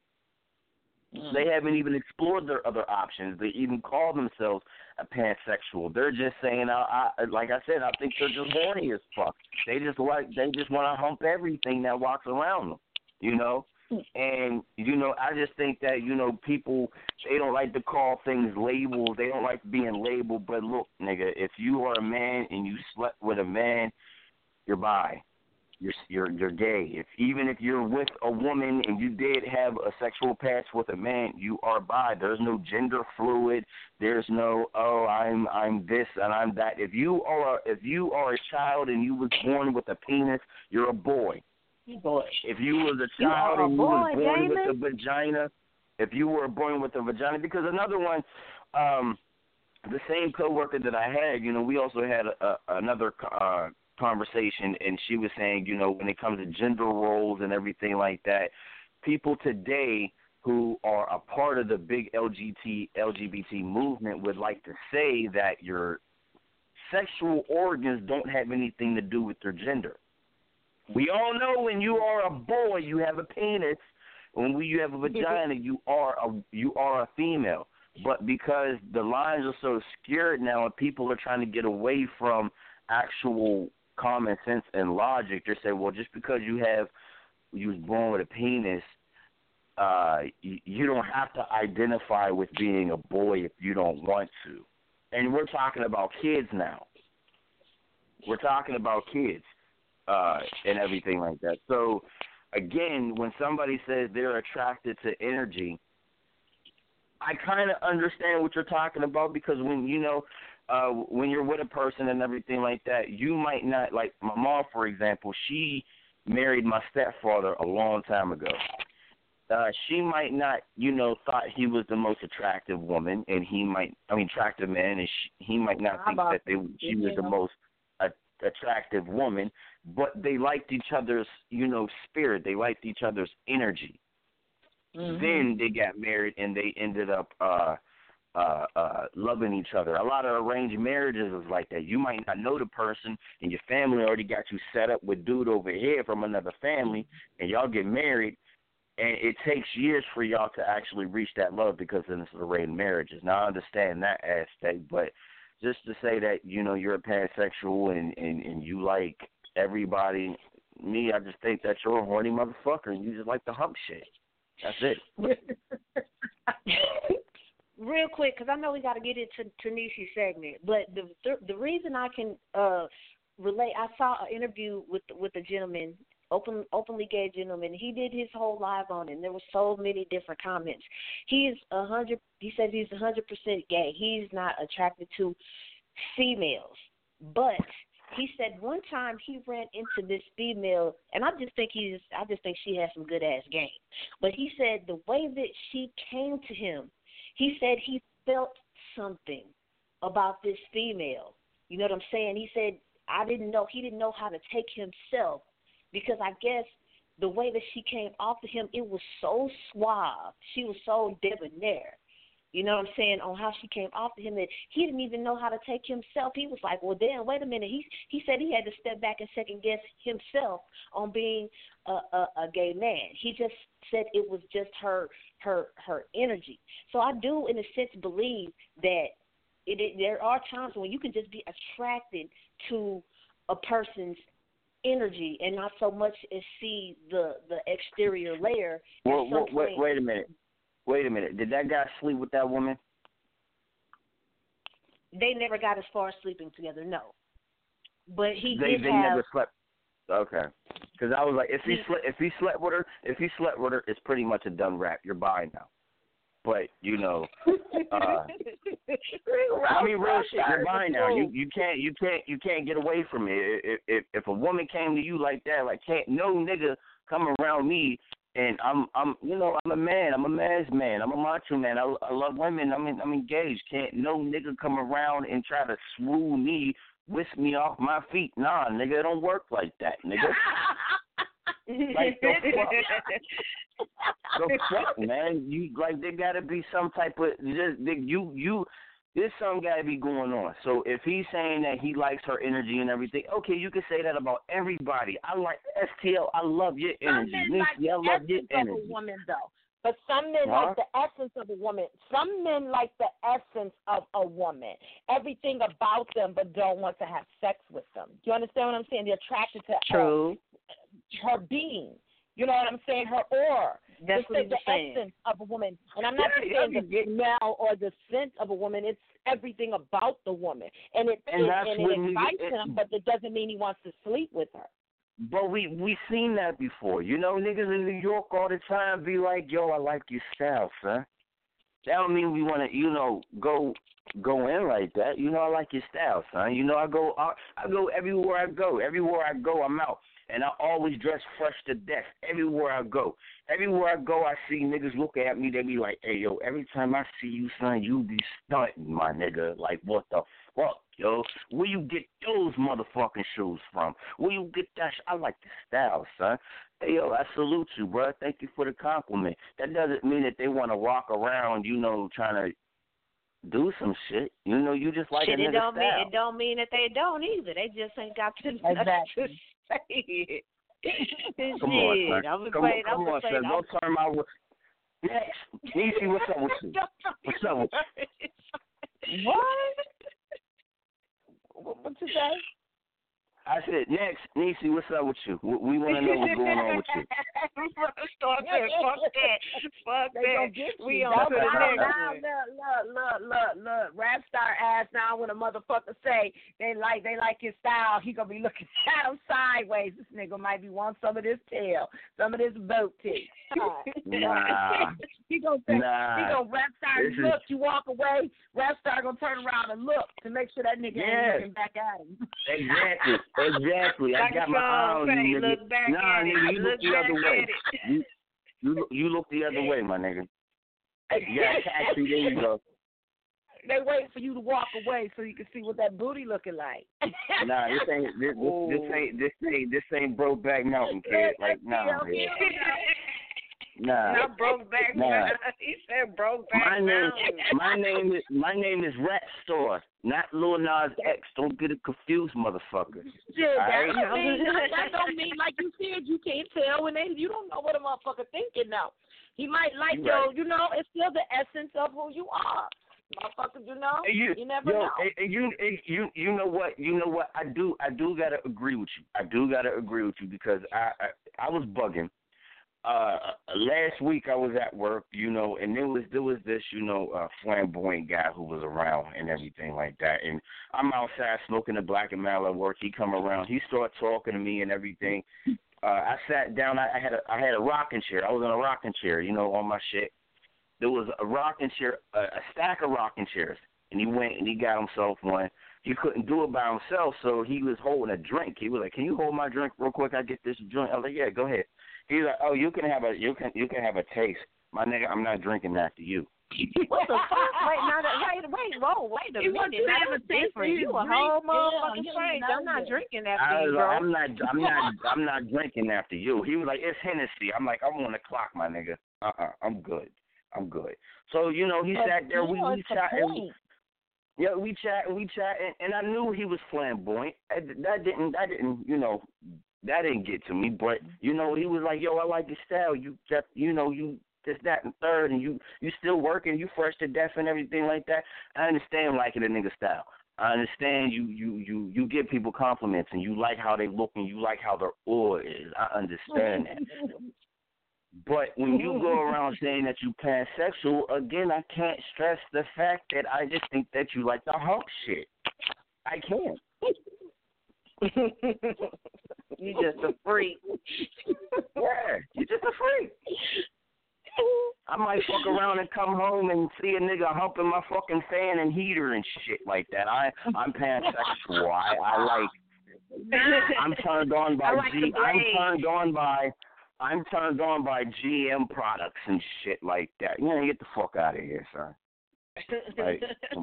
They haven't even explored their other options. They even call themselves a pansexual. They're just saying, like I said, I think they're just horny as fuck. They just want to hump everything that walks around them, you know. And, you know, I just think that, you know, people, they don't like to call things labels. They don't like being labeled. But look, nigga, if you are a man and you slept with a man, you're bi. You're gay. Even if you're with a woman and you did have a sexual past with a man, you are bi. There's no gender fluid. There's no I'm this and I'm that. If you are a child and you was born with a penis, you're a boy. Boy. If you was a child and you was born with a vagina, if you were born with a vagina, because another one, the same coworker that I had, you know, we also had another conversation, and she was saying, you know, when it comes to gender roles and everything like that, people today who are a part of the big LGBT movement would like to say that your sexual organs don't have anything to do with your gender. We all know when you are a boy, you have a penis. When you have a vagina, you are a female. But because the lines are so obscured now, and people are trying to get away from actual common sense and logic, they say, well, just because you was born with a penis, you don't have to identify with being a boy if you don't want to. And we're talking about kids now. We're talking about kids and everything like that. So, again, when somebody says they're attracted to energy, I kind of understand what you're talking about, because when when you're with a person and everything like that, you might not, like my mom, for example, she married my stepfather a long time ago. She might not, thought he was the most attractive woman, and attractive man, and he might not think that she was the most attractive woman, but they liked each other's, spirit. They liked each other's energy. Mm-hmm. Then they got married, and they ended up loving each other. A lot of arranged marriages is like that. You might not know the person, and your family already got you set up with dude over here from another family, and y'all get married, and it takes years for y'all to actually reach that love because of this arranged marriages. Now, I understand that aspect, but just to say that, you're a pansexual and you like everybody, me, I just think that you're a horny motherfucker and you just like to hump shit. That's it. Real quick, because I know we got to get into Tanisha's segment, but the reason I can relate, I saw an interview with a gentleman, openly gay gentleman. He did his whole live on it, and there were so many different comments. He says he's 100% gay. He's not attracted to females, but he said one time he ran into this female, and I just think she has some good ass game. But he said the way that she came to him, he said he felt something about this female. You know what I'm saying? He said he didn't know how to take himself, because I guess the way that she came off of him, it was so suave. She was so debonair. You know what I'm saying, on how she came off of him, that he didn't even know how to take himself. He was like, well, damn, wait a minute. He said he had to step back and second-guess himself on being a gay man. He just said it was just her energy. So I do, in a sense, believe that there are times when you can just be attracted to a person's energy and not so much as see the exterior layer. Well, wait a minute. Wait a minute. Did that guy sleep with that woman? They never got as far as sleeping together, no. But they never slept. Okay. Because I was like, if he slept with her, it's pretty much a done wrap. You're buying now. But I mean, real shit. You're buying now. You can't get away from it. If a woman came to you like that, like, can't no nigga come around me. And I'm a man. I'm a man's man. I'm a macho man. I love women. I'm engaged. Can't no nigga come around and try to swoon me, whisk me off my feet. Nah, nigga, it don't work like that, nigga. Like, the fuck, man. You like, there gotta be some type of there's something gotta be going on. So if he's saying that he likes her energy and everything, okay, you can say that about everybody. I like STL. I love your energy. I love your energy. Of a woman, though. But some men like the essence of a woman. Some men like the essence of a woman. Everything about them, but don't want to have sex with them. Do you understand what I'm saying? They're attracted to her being. You know what I'm saying? Her aura. That's the essence of a woman. And I'm not just saying the smell or the scent of a woman. It's everything about the woman. And it excites him, but it doesn't mean he wants to sleep with her. But we seen that before. Niggas in New York all the time be like, yo, I like your style, son. That don't mean we want to, go in like that. I like your style, son. I go everywhere I go. Everywhere I go, I'm out. And I always dress fresh to death everywhere I go. Everywhere I go, I see niggas looking at me. They be like, hey, yo, every time I see you, son, you be stunting, my nigga. Like, what the fuck, yo? Where you get those motherfucking shoes from? Where you get that? I like the style, son. Hey, yo, I salute you, bro. Thank you for the compliment. That doesn't mean that they want to walk around, trying to do some shit. You just like a nigga style. It don't mean that they don't either. They just ain't got to exactly. say it. Come on, son. Come on, son. Don't turn my way. Next, Niecy, what's up with you? What's up with you? What you say? I said, next, Niecy, what's up with you? We want to know what's going on with you. Fuck that. We on to the next one. Look. Rap star ass now when a motherfucker say they like his style, he gonna be looking at him sideways. This nigga might be want some of this tail, some of this boat tee. Nah. He gonna rap star look, you walk away, rap star gonna turn around and look to make sure that nigga ain't looking back at him. Exactly. I got my eye on you, nigga. Nah, nigga, you look the other way. You look the other way, my nigga. Yeah, actually, there you go. They wait for you to walk away so you can see what that booty looking like. Nah, this ain't Brokeback Mountain, kid. Like, nah. Nah. Not Brokeback Mountain. He said Brokeback Mountain. My name is Rat Star, not Lil Nas X. Don't get it confused, motherfucker. That don't mean like you said you can't tell when you don't know what a motherfucker thinking now. He might like you know, it's still the essence of who you are. Motherfucker, you never know. You know what? I do gotta agree with you. Because I was bugging. Last week I was at work, and there was this, flamboyant guy who was around and everything like that. And I'm outside smoking a black and mild at work. He come around. He started talking to me and everything. I sat down. I had a rocking chair. I was in a rocking chair, on my shit. There was a rocking chair, a stack of rocking chairs, and he went and he got himself one. He couldn't do it by himself, so he was holding a drink. He was like, "Can you hold my drink real quick? I get this joint." I was like, "Yeah, go ahead." He's like, "Oh, you can have a taste, my nigga. I'm not drinking after you." What the fuck? Wait a minute. That's different. You a whole motherfucking strange. I'm not drinking after you, bro. I'm not drinking after you. He was like, "It's Hennessy." I'm like, "I'm on the clock, my nigga. I'm good. So, he sat there, we chatted. Yeah, we chat, and I knew he was flamboyant. That didn't get to me, but, he was like, "Yo, I like your style. You just, you this, that, and third, and you still working, you fresh to death and everything like that." I understand liking a nigga style. I understand you give people compliments, and you like how they look, and you like how their aura is. I understand that. But when you go around saying that you pansexual, again, I can't stress the fact that I just think that you like the hunk shit. I can't. You just a freak. Yeah, you just a freak. I might fuck around and come home and see a nigga humping my fucking fan and heater and shit like that. I'm pansexual. I'm turned on by I'm turned on by GM products and shit like that. Get the fuck out of here, son. Like,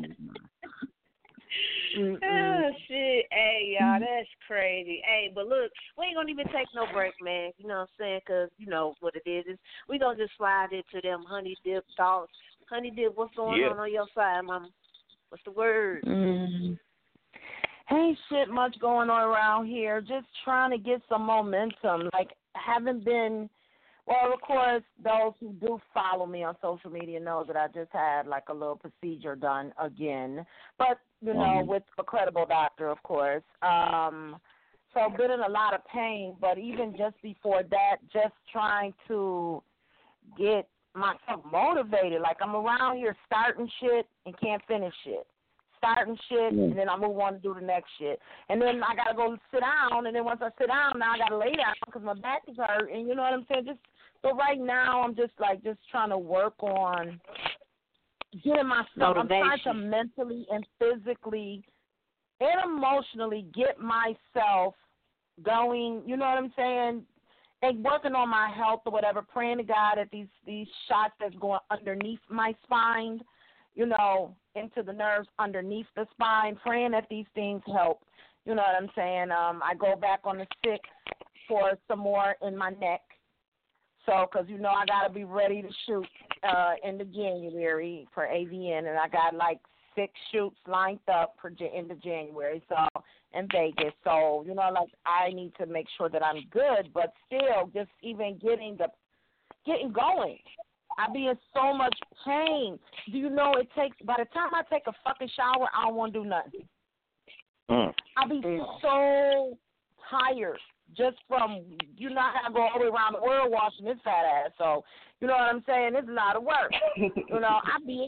oh, shit. Hey, y'all, that's crazy. Hey, but look, we ain't going to even take no break, man. You know what I'm saying? Because you know what it is we going to just slide into them honey dip thoughts. Honey dip, what's going on your side, mama? What's the word? Ain't shit much going on around here. Just trying to get some momentum. Like, haven't been, well, of course, those who do follow me on social media know that I just had, like, a little procedure done again. But, with a credible doctor, of course. So been in a lot of pain. But even just before that, just trying to get myself motivated. Like, I'm around here starting shit and can't finish shit. Starting shit, and then I move on to do the next shit. And then I got to go sit down, and then once I sit down, now I got to lay down because my back is hurt, and you know what I'm saying? So right now I'm just trying to work on getting myself, I'm trying to mentally and physically and emotionally get myself going, you know what I'm saying, and working on my health or whatever, praying to God that these shots that's going underneath my spine, into the nerves underneath the spine, praying that these things help. You know what I'm saying? I go back on the 6th for some more in my neck. So, because, I got to be ready to shoot in the January for AVN, and I got like 6 shoots lined up for end of January. So, in Vegas. So, like I need to make sure that I'm good, but still just even getting going. I be in so much pain. Do you know it takes, by the time I take a fucking shower, I don't want to do nothing. I be so tired just from, I got to go all the way around the world washing this fat ass. So, you know what I'm saying? It's a lot of work. I be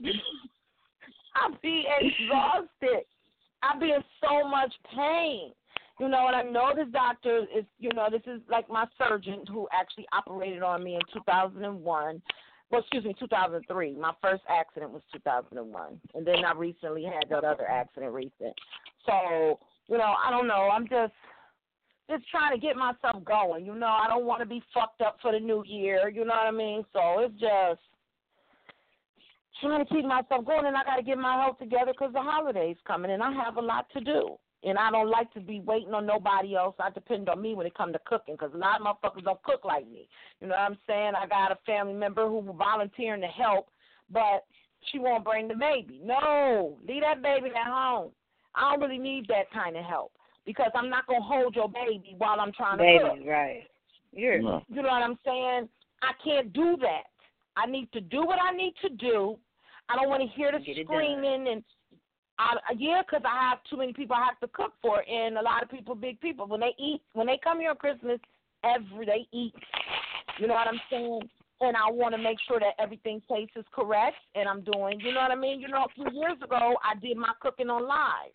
exhausted. I be in so much pain. And I know this doctor is, this is like my surgeon who actually operated on me in 2001. Well, 2003. My first accident was 2001. And then I recently had that other accident recent. So, I don't know. I'm just trying to get myself going. I don't want to be fucked up for the new year. You know what I mean? So it's just trying to keep myself going, and I got to get my health together because the holiday's coming, and I have a lot to do. And I don't like to be waiting on nobody else. I depend on me when it comes to cooking because a lot of motherfuckers don't cook like me. You know what I'm saying? I got a family member who volunteering to help, but she won't bring the baby. No, leave that baby at home. I don't really need that kind of help because I'm not going to hold your baby while I'm trying to cook. Right. You know what I'm saying? I can't do that. I need to do what I need to do. I don't want to hear the screaming and because I have too many people I have to cook for, and a lot of people, big people, when they come here on Christmas, they eat. You know what I'm saying? And I want to make sure that everything tastes correct, and I'm doing, you know what I mean? A few years ago, I did my cooking on live,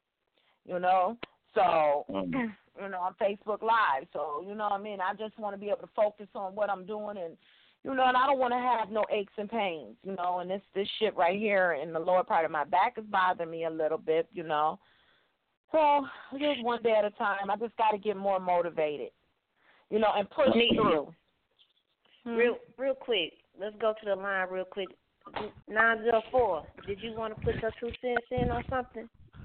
so, on Facebook Live. So, you know what I mean? I just want to be able to focus on what I'm doing and, and I don't want to have no aches and pains, and this shit right here in the lower part of my back is bothering me a little bit, So just one day at a time. I just got to get more motivated, and push through. Real quick, let's go to the line real quick. 904, did you want to put your 2 cents in or something?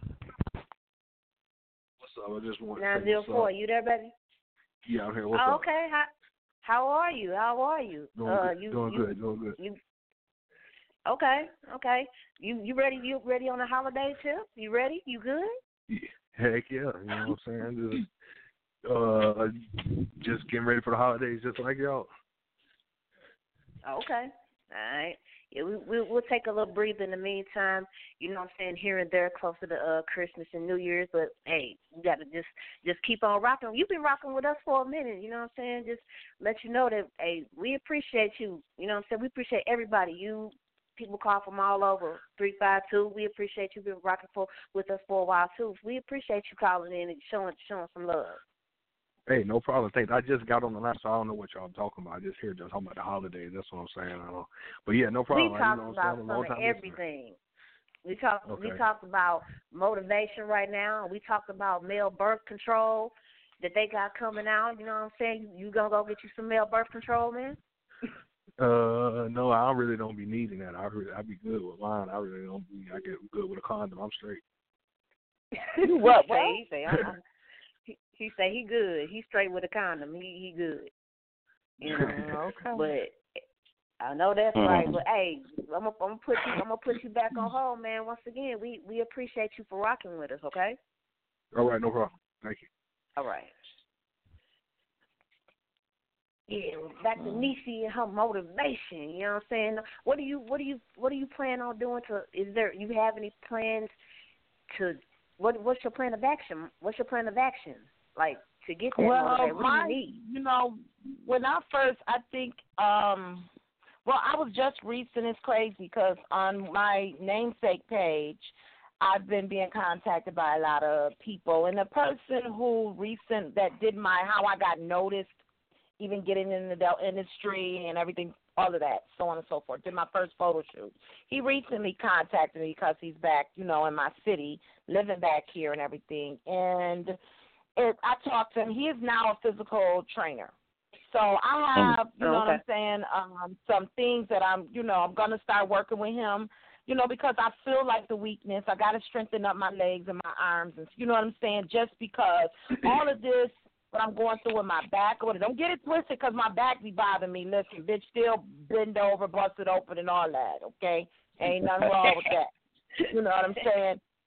What's up? I just want 904, you there, baby? Yeah, I'm here. What's up? Okay. How are you? Doing good. Okay. You ready? You ready on the holiday tip? You ready? You good? Yeah. Heck yeah. You know what I'm saying? Just getting ready for the holidays just like y'all. Okay. All right. Yeah, we'll take a little breather in the meantime, you know what I'm saying, here and there closer to Christmas and New Year's. But, hey, you got to just keep on rocking. You've been rocking with us for a minute, you know what I'm saying? Just let you know that, hey, we appreciate you, you know what I'm saying? We appreciate everybody. You people call from all over, 352. We appreciate you been rocking with us for a while, too. We appreciate you calling in and showing some love. Hey, no problem. Thanks. I just got on the line, so I don't know what y'all talking about. I just hear just talking about the holidays. That's what I'm saying. But yeah, no problem. We talked about some of everything. We talked about motivation right now. We talked about male birth control that they got coming out. You know what I'm saying? You gonna go get you some male birth control, man? No, I really don't be needing that. I be good with mine. I really don't be. I get good with a condom. I'm straight. What? He say he good. He straight with a condom. He good. You know. Okay. But I know that's right. But hey, I'm gonna put you back on hold, man. Once again, we appreciate you for rocking with us. Okay. All right, no problem. Thank you. All right. Yeah, back to Niecy and her motivation. You know what I'm saying? What do you plan on doing? You have any plans to? What's your plan of action? What's your plan of action? Like, to get that motivated, what do you need? When I first, I think, I was just recent. It's crazy because on my namesake page, I've been being contacted by a lot of people. And the person that did how I got noticed, even getting in the industry and everything, all of that, so on and so forth, did my first photo shoot. He recently contacted me because he's back, in my city, living back here and everything. And I talked to him. He is now a physical trainer. So I have, what I'm saying, some things that I'm going to start working with him, because I feel like the weakness. I got to strengthen up my legs and my arms, and you know what I'm saying, just because all of this, what I'm going through with my back, don't get it twisted because my back be bothering me. Listen, bitch, still bend over, bust it open and all that, okay? Ain't nothing wrong with that. You know what I'm saying?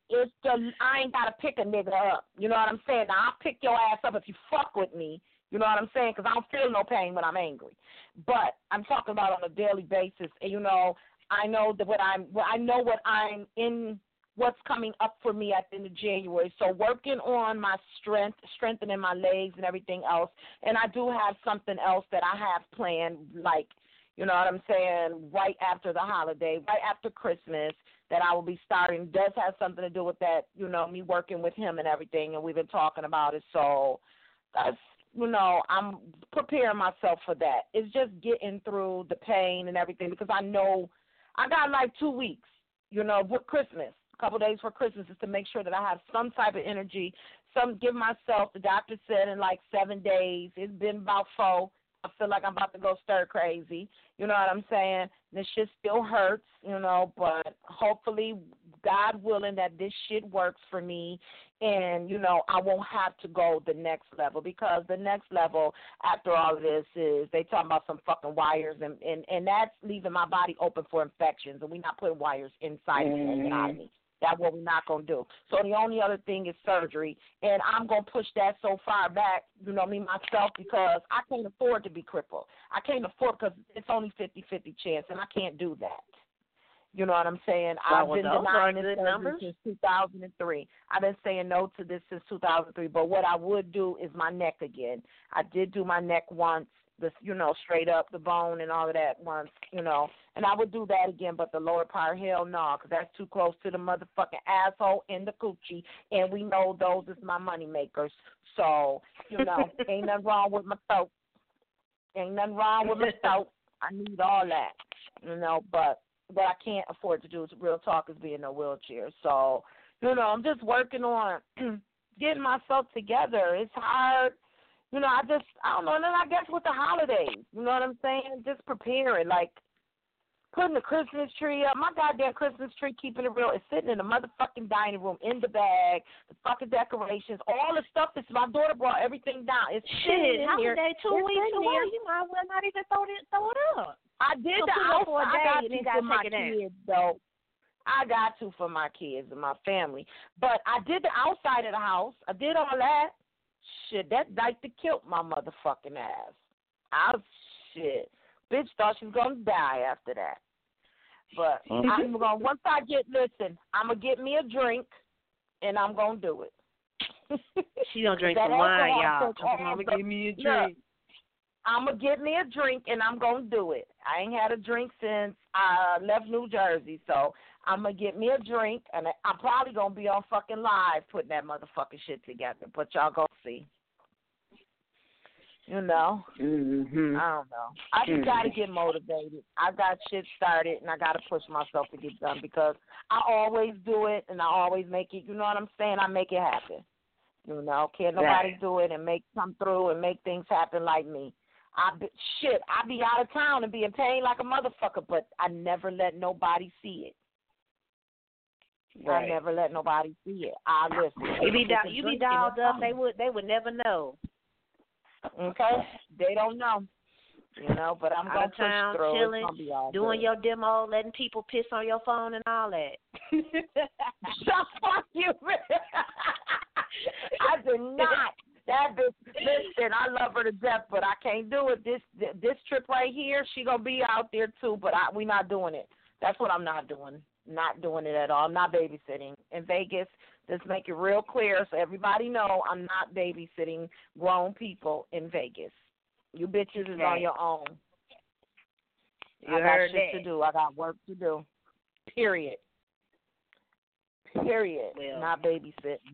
I ain't gotta pick a nigga up. You know what I'm saying? Now I'll pick your ass up if you fuck with me. You know what I'm saying? Because I don't feel no pain when I'm angry. But I'm talking about on a daily basis. And you know, I know that what I'm in. What's coming up for me at the end of January. So working on my strengthening my legs and everything else. And I do have something else that I have planned, like, you know what I'm saying, right after the holiday, right after Christmas, that I will be starting. Does have something to do with that, you know, me working with him and everything, and we've been talking about it. So that's, you know, I'm preparing myself for that. It's just getting through the pain and everything, because I know I got like 2 weeks, you know, with Christmas. Couple days for Christmas, is to make sure that I have some type of energy, give myself, the doctor said in like 7 days. It's been about 4. I feel like I'm about to go stir crazy. You know what I'm saying? This shit still hurts, you know, but hopefully, God willing, that this shit works for me, and, you know, I won't have to go the next level, because the next level after all of this is they talking about some fucking wires, and that's leaving my body open for infections, and we're not putting wires inside of me and out of me. That's what we're not going to do. So the only other thing is surgery, and I'm going to push that so far back, you know, me, myself, because I can't afford to be crippled. I can't afford, because it's only 50-50 chance, and I can't do that. You know what I'm saying? I've been denying this surgery since 2003. I've been saying no to this since 2003, but what I would do is my neck again. I did do my neck once, this, you know, straight up the bone and all of that once, you know, and I would do that again, but the lower part, hell no, because that's too close to the motherfucking asshole and the coochie, and we know those is my money makers. So, you know, ain't nothing wrong with my throat. Ain't nothing wrong with my throat. I need all that, you know, but what I can't afford to do is, real talk, is be in a wheelchair. So, you know, I'm just working on getting myself together. It's hard. You know, I don't know, and then I guess with the holidays, you know what I'm saying, just preparing, like putting the Christmas tree up. My goddamn Christmas tree, keeping it real, is sitting in the motherfucking dining room in the bag, the fucking decorations, all the stuff that my daughter brought everything down. It's sitting in here. Holiday 2 weeks away, you might well not even throw it up. I did the outside. I got to for my kids, though. I got to for my kids and my family. But I did the outside of the house. I did all that. Shit, that dyke to killed my motherfucking ass. Shit. Bitch thought she was going to die after that. But I'm going to, once I I'm going to get me a drink, and I'm going to do it. She going to drink some wine, y'all. I'm going to give me a drink. I'm going to get me a drink, and I'm going to do it. I ain't had a drink since I left New Jersey, so I'm going to get me a drink, and I'm probably going to be on fucking live putting that motherfucking shit together, but y'all going to see. You know? Mm-hmm. I don't know. I just got to get motivated. I got shit started, and I got to push myself to get done, because I always do it, and I always make it, you know what I'm saying? I make it happen. You know? Can't nobody do it and come through and make things happen like me. I be out of town and be in pain like a motherfucker, but I never let nobody see it. Right. I never let nobody see it. I listen. You be dialed up. They would never know. Okay, they don't know. You know, but I'm out of town, chilling, doing your demo, letting people piss on your phone and all that. Fuck you, man. I did not. That bitch, listen, I love her to death, but I can't do it. This trip right here, she gonna be out there too, but we not doing it. That's what I'm not doing. Not doing it at all. I'm not babysitting. In Vegas, just make it real clear so everybody know I'm not babysitting grown people in Vegas. You bitches is on your own. I got shit to do. I got work to do. Period. Well, not babysitting.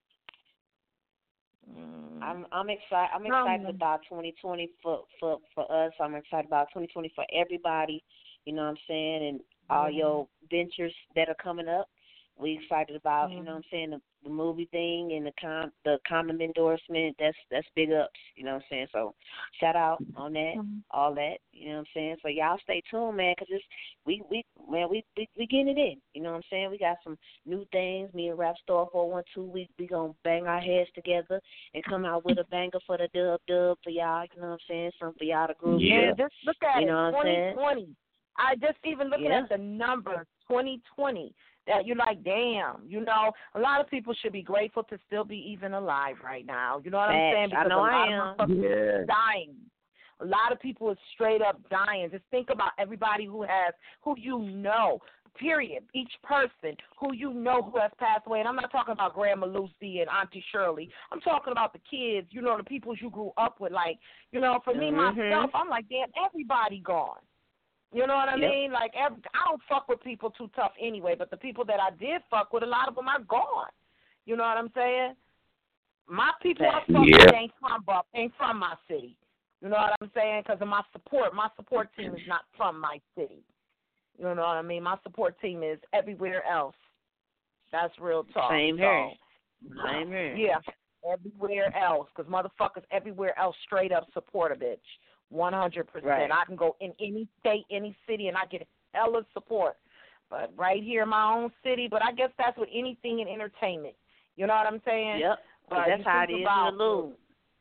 I'm excited. I'm excited about 2020 for us. I'm excited about 2020 for everybody. You know what I'm saying, and all your ventures that are coming up. We excited about, you know what I'm saying, the movie thing and the condom endorsement. That's big ups, you know what I'm saying. So shout out on that, all that, you know what I'm saying. So y'all stay tuned, man, because we getting it in, you know what I'm saying. We got some new things. Me and Rap Store 412, we gonna bang our heads together and come out with a banger for the dub for y'all, you know what I'm saying. Something for y'all to groove. Yeah, just look at you know it, 2020. I just even looking at the number 2020. that you're like, damn, you know, a lot of people should be grateful to still be even alive right now. You know what I'm saying? Because I know a lot I of am. motherfuckers dying. A lot of people are straight up dying. Just think about everybody who you know, period. Each person who you know who has passed away. And I'm not talking about Grandma Lucy and Auntie Shirley. I'm talking about the kids, you know, the people you grew up with. Like, you know, for me, myself, I'm like, damn, everybody gone. You know what I mean? Like, I don't fuck with people too tough anyway, but the people that I did fuck with, a lot of them are gone. You know what I'm saying? My people I fuck with ain't from my city. You know what I'm saying? Because of my support. My support team is not from my city. You know what I mean? My support team is everywhere else. That's real talk. Same here. Same here. Yeah, everywhere else. Because motherfuckers everywhere else straight up support a bitch. 100%. Right. I can go in any state, any city, and I get hella support. But right here in my own city, but I guess that's with anything in entertainment. You know what I'm saying? Yep. But that's how it is in the loop.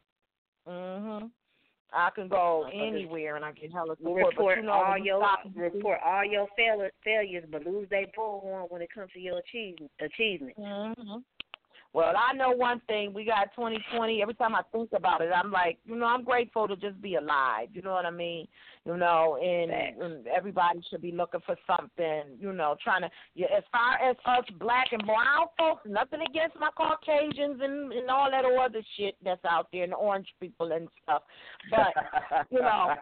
I can go anywhere and I get hella support. Report but you know, all your failures, but lose their bullhorn when it comes to your achievement. Well, I know one thing. We got 2020. Every time I think about it, I'm like, you know, I'm grateful to just be alive. You know what I mean? You know, and everybody should be looking for something, you know, trying to, as far as us black and brown folks, nothing against my Caucasians and all that other shit that's out there and the orange people and stuff. But, you know,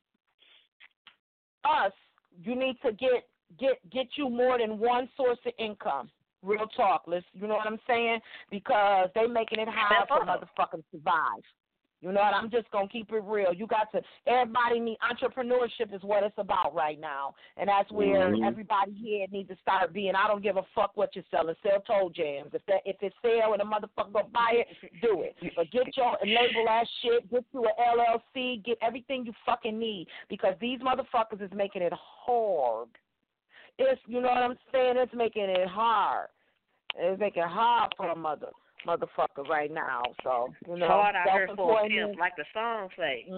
us, you need to get you more than one source of income. Real talk, you know what I'm saying? Because they making it hard for motherfuckers to survive. You know what? I'm just going to keep it real. Everybody need, entrepreneurship is what it's about right now. And that's where everybody here needs to start being. I don't give a fuck what you're selling. Sell toe jams. If it's sale and a motherfucker go buy it, do it. But get your label that shit. Get you an LLC. Get everything you fucking need. Because these motherfuckers is making it hard. It's, you know what I'm saying? It's making it hard. It's making it hard for a motherfucker right now. So, you know, hard I heard for a pimp, like the song say.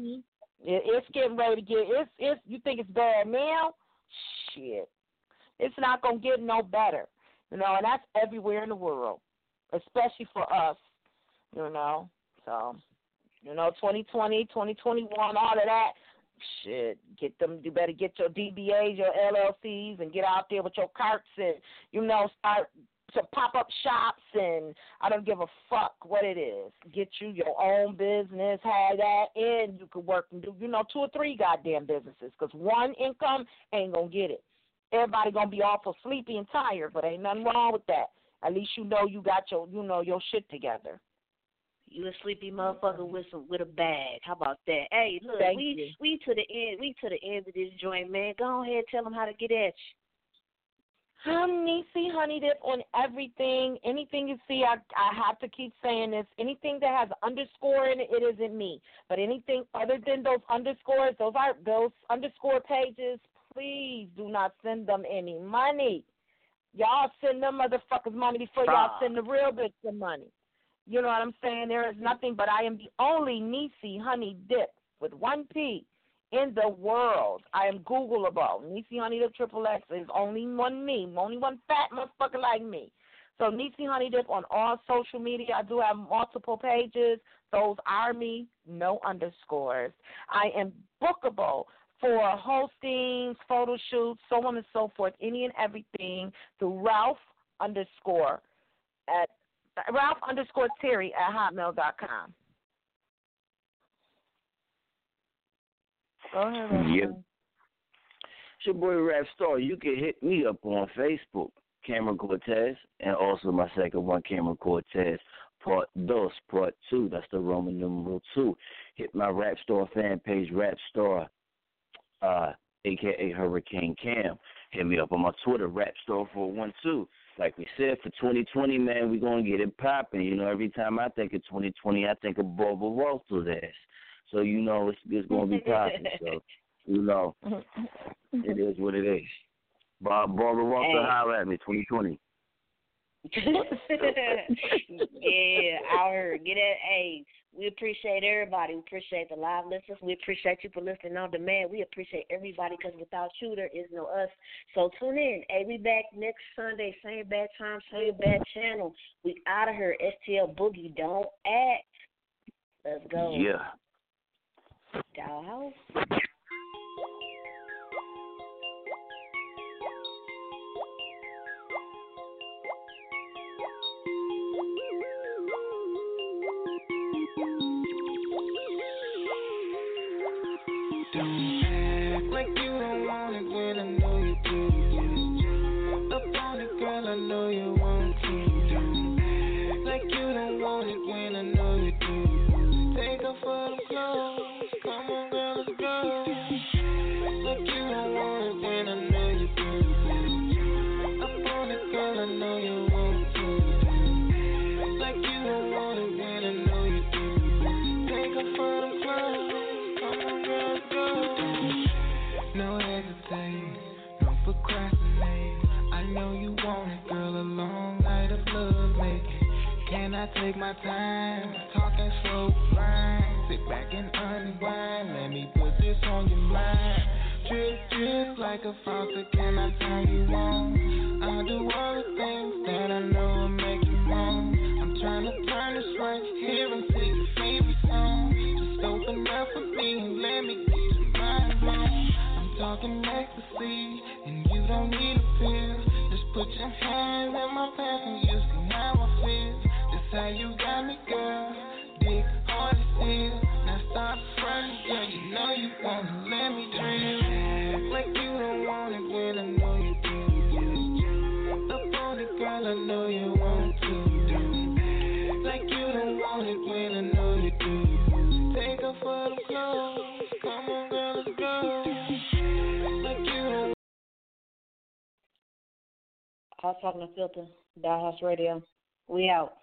It's getting ready to get. It's. You think it's bad now? Shit, it's not gonna get no better. You know, and that's everywhere in the world, especially for us. You know, so, you know, 2020, 2021, all of that. Shit, get them. You better get your DBAs, your LLCs, and get out there with your carts and, you know, start to pop up shops. And I don't give a fuck what it is. Get you your own business, have that, and you can work and do, you know, 2 or 3 goddamn businesses. Because one income ain't gonna get it. Everybody gonna be awful sleepy and tired, but ain't nothing wrong with that. At least you know you got your, you know, your shit together. You a sleepy motherfucker with a bag. How about that? Hey, look, we to the end of this joint, man. Go ahead, tell them how to get at you. Niecy Honey Dip on everything. Anything you see, I have to keep saying this. Anything that has an underscore in it, it isn't me. But anything other than those underscores, those underscore pages, please do not send them any money. Y'all send them motherfuckers money before y'all send the real bitch some money. You know what I'm saying? There is nothing, but I am the only Niecy Honey Dip with 1 P in the world. I am Googleable. Niecy Honey Dip XXX is only one me, only one fat motherfucker like me. So Niecy Honey Dip on all social media. I do have multiple pages. Those are me, no underscores. I am bookable for hostings, photo shoots, so on and so forth, any and everything through Ralph Terry at hotmail.com. Go ahead, Yep. It's your boy Rap Star. You can hit me up on Facebook, Cameron Cortez, and also my second one, Cameron Cortez, Part 2. That's the Roman numeral 2. Hit my Rap Star fan page, Rap Star, a.k.a. Hurricane Cam. Hit me up on my Twitter, Rap Star 412. Like we said, for 2020, man, we're going to get it popping. You know, every time I think of 2020, I think of Barbara Walters' ass. So, you know, it's going to be popping. So, you know, it is what it is. Barbara Walters, holler at me, 2020. Yeah, I heard. Get that. Hey, we appreciate everybody. We appreciate the live listeners. We appreciate you for listening on demand. We appreciate everybody because without you, there is no us. So tune in. Hey, we back next Sunday, same bad time, same bad channel. We out of here. STL Boogie, don't act. Let's go. Yeah. Dollhouse. Don't act like you don't want it when I know you do. Up on it, girl, I know you want to. Don't act like you don't want it when I know you do. Take off all the clothes, come on, girl, let's go. Like you don't want it when I know you do. Up on it, girl, I know you want to. Like you don't want it when I know you do. Take off all the clothes. No hesitate, no procrastinate. I know you want it, girl, a long night of love making. Can I take my time, talking slow, blind? Sit back and unwind, let me put this on your mind. Drip, drip like a faucet, can I turn you on? I'll do all the things that I know will make you moan. I'm trying to turn this right here into your favorite song. Just open up for me and let me get your mind blown. Talking ecstasy, and you don't need a pill. Just put your hands in my pants and you see how I feel. This how you got me, girl. Dick hard to steal. Now stop fronting, girl. You know you wanna let me dream. Act like you don't want it when I know you do. Up on it, girl. I know you want to. Act like you don't want it when I know you do. Take off all the clothes. Come on, girl, let's go. I was talking to Filter, Dollhouse Radio. We out.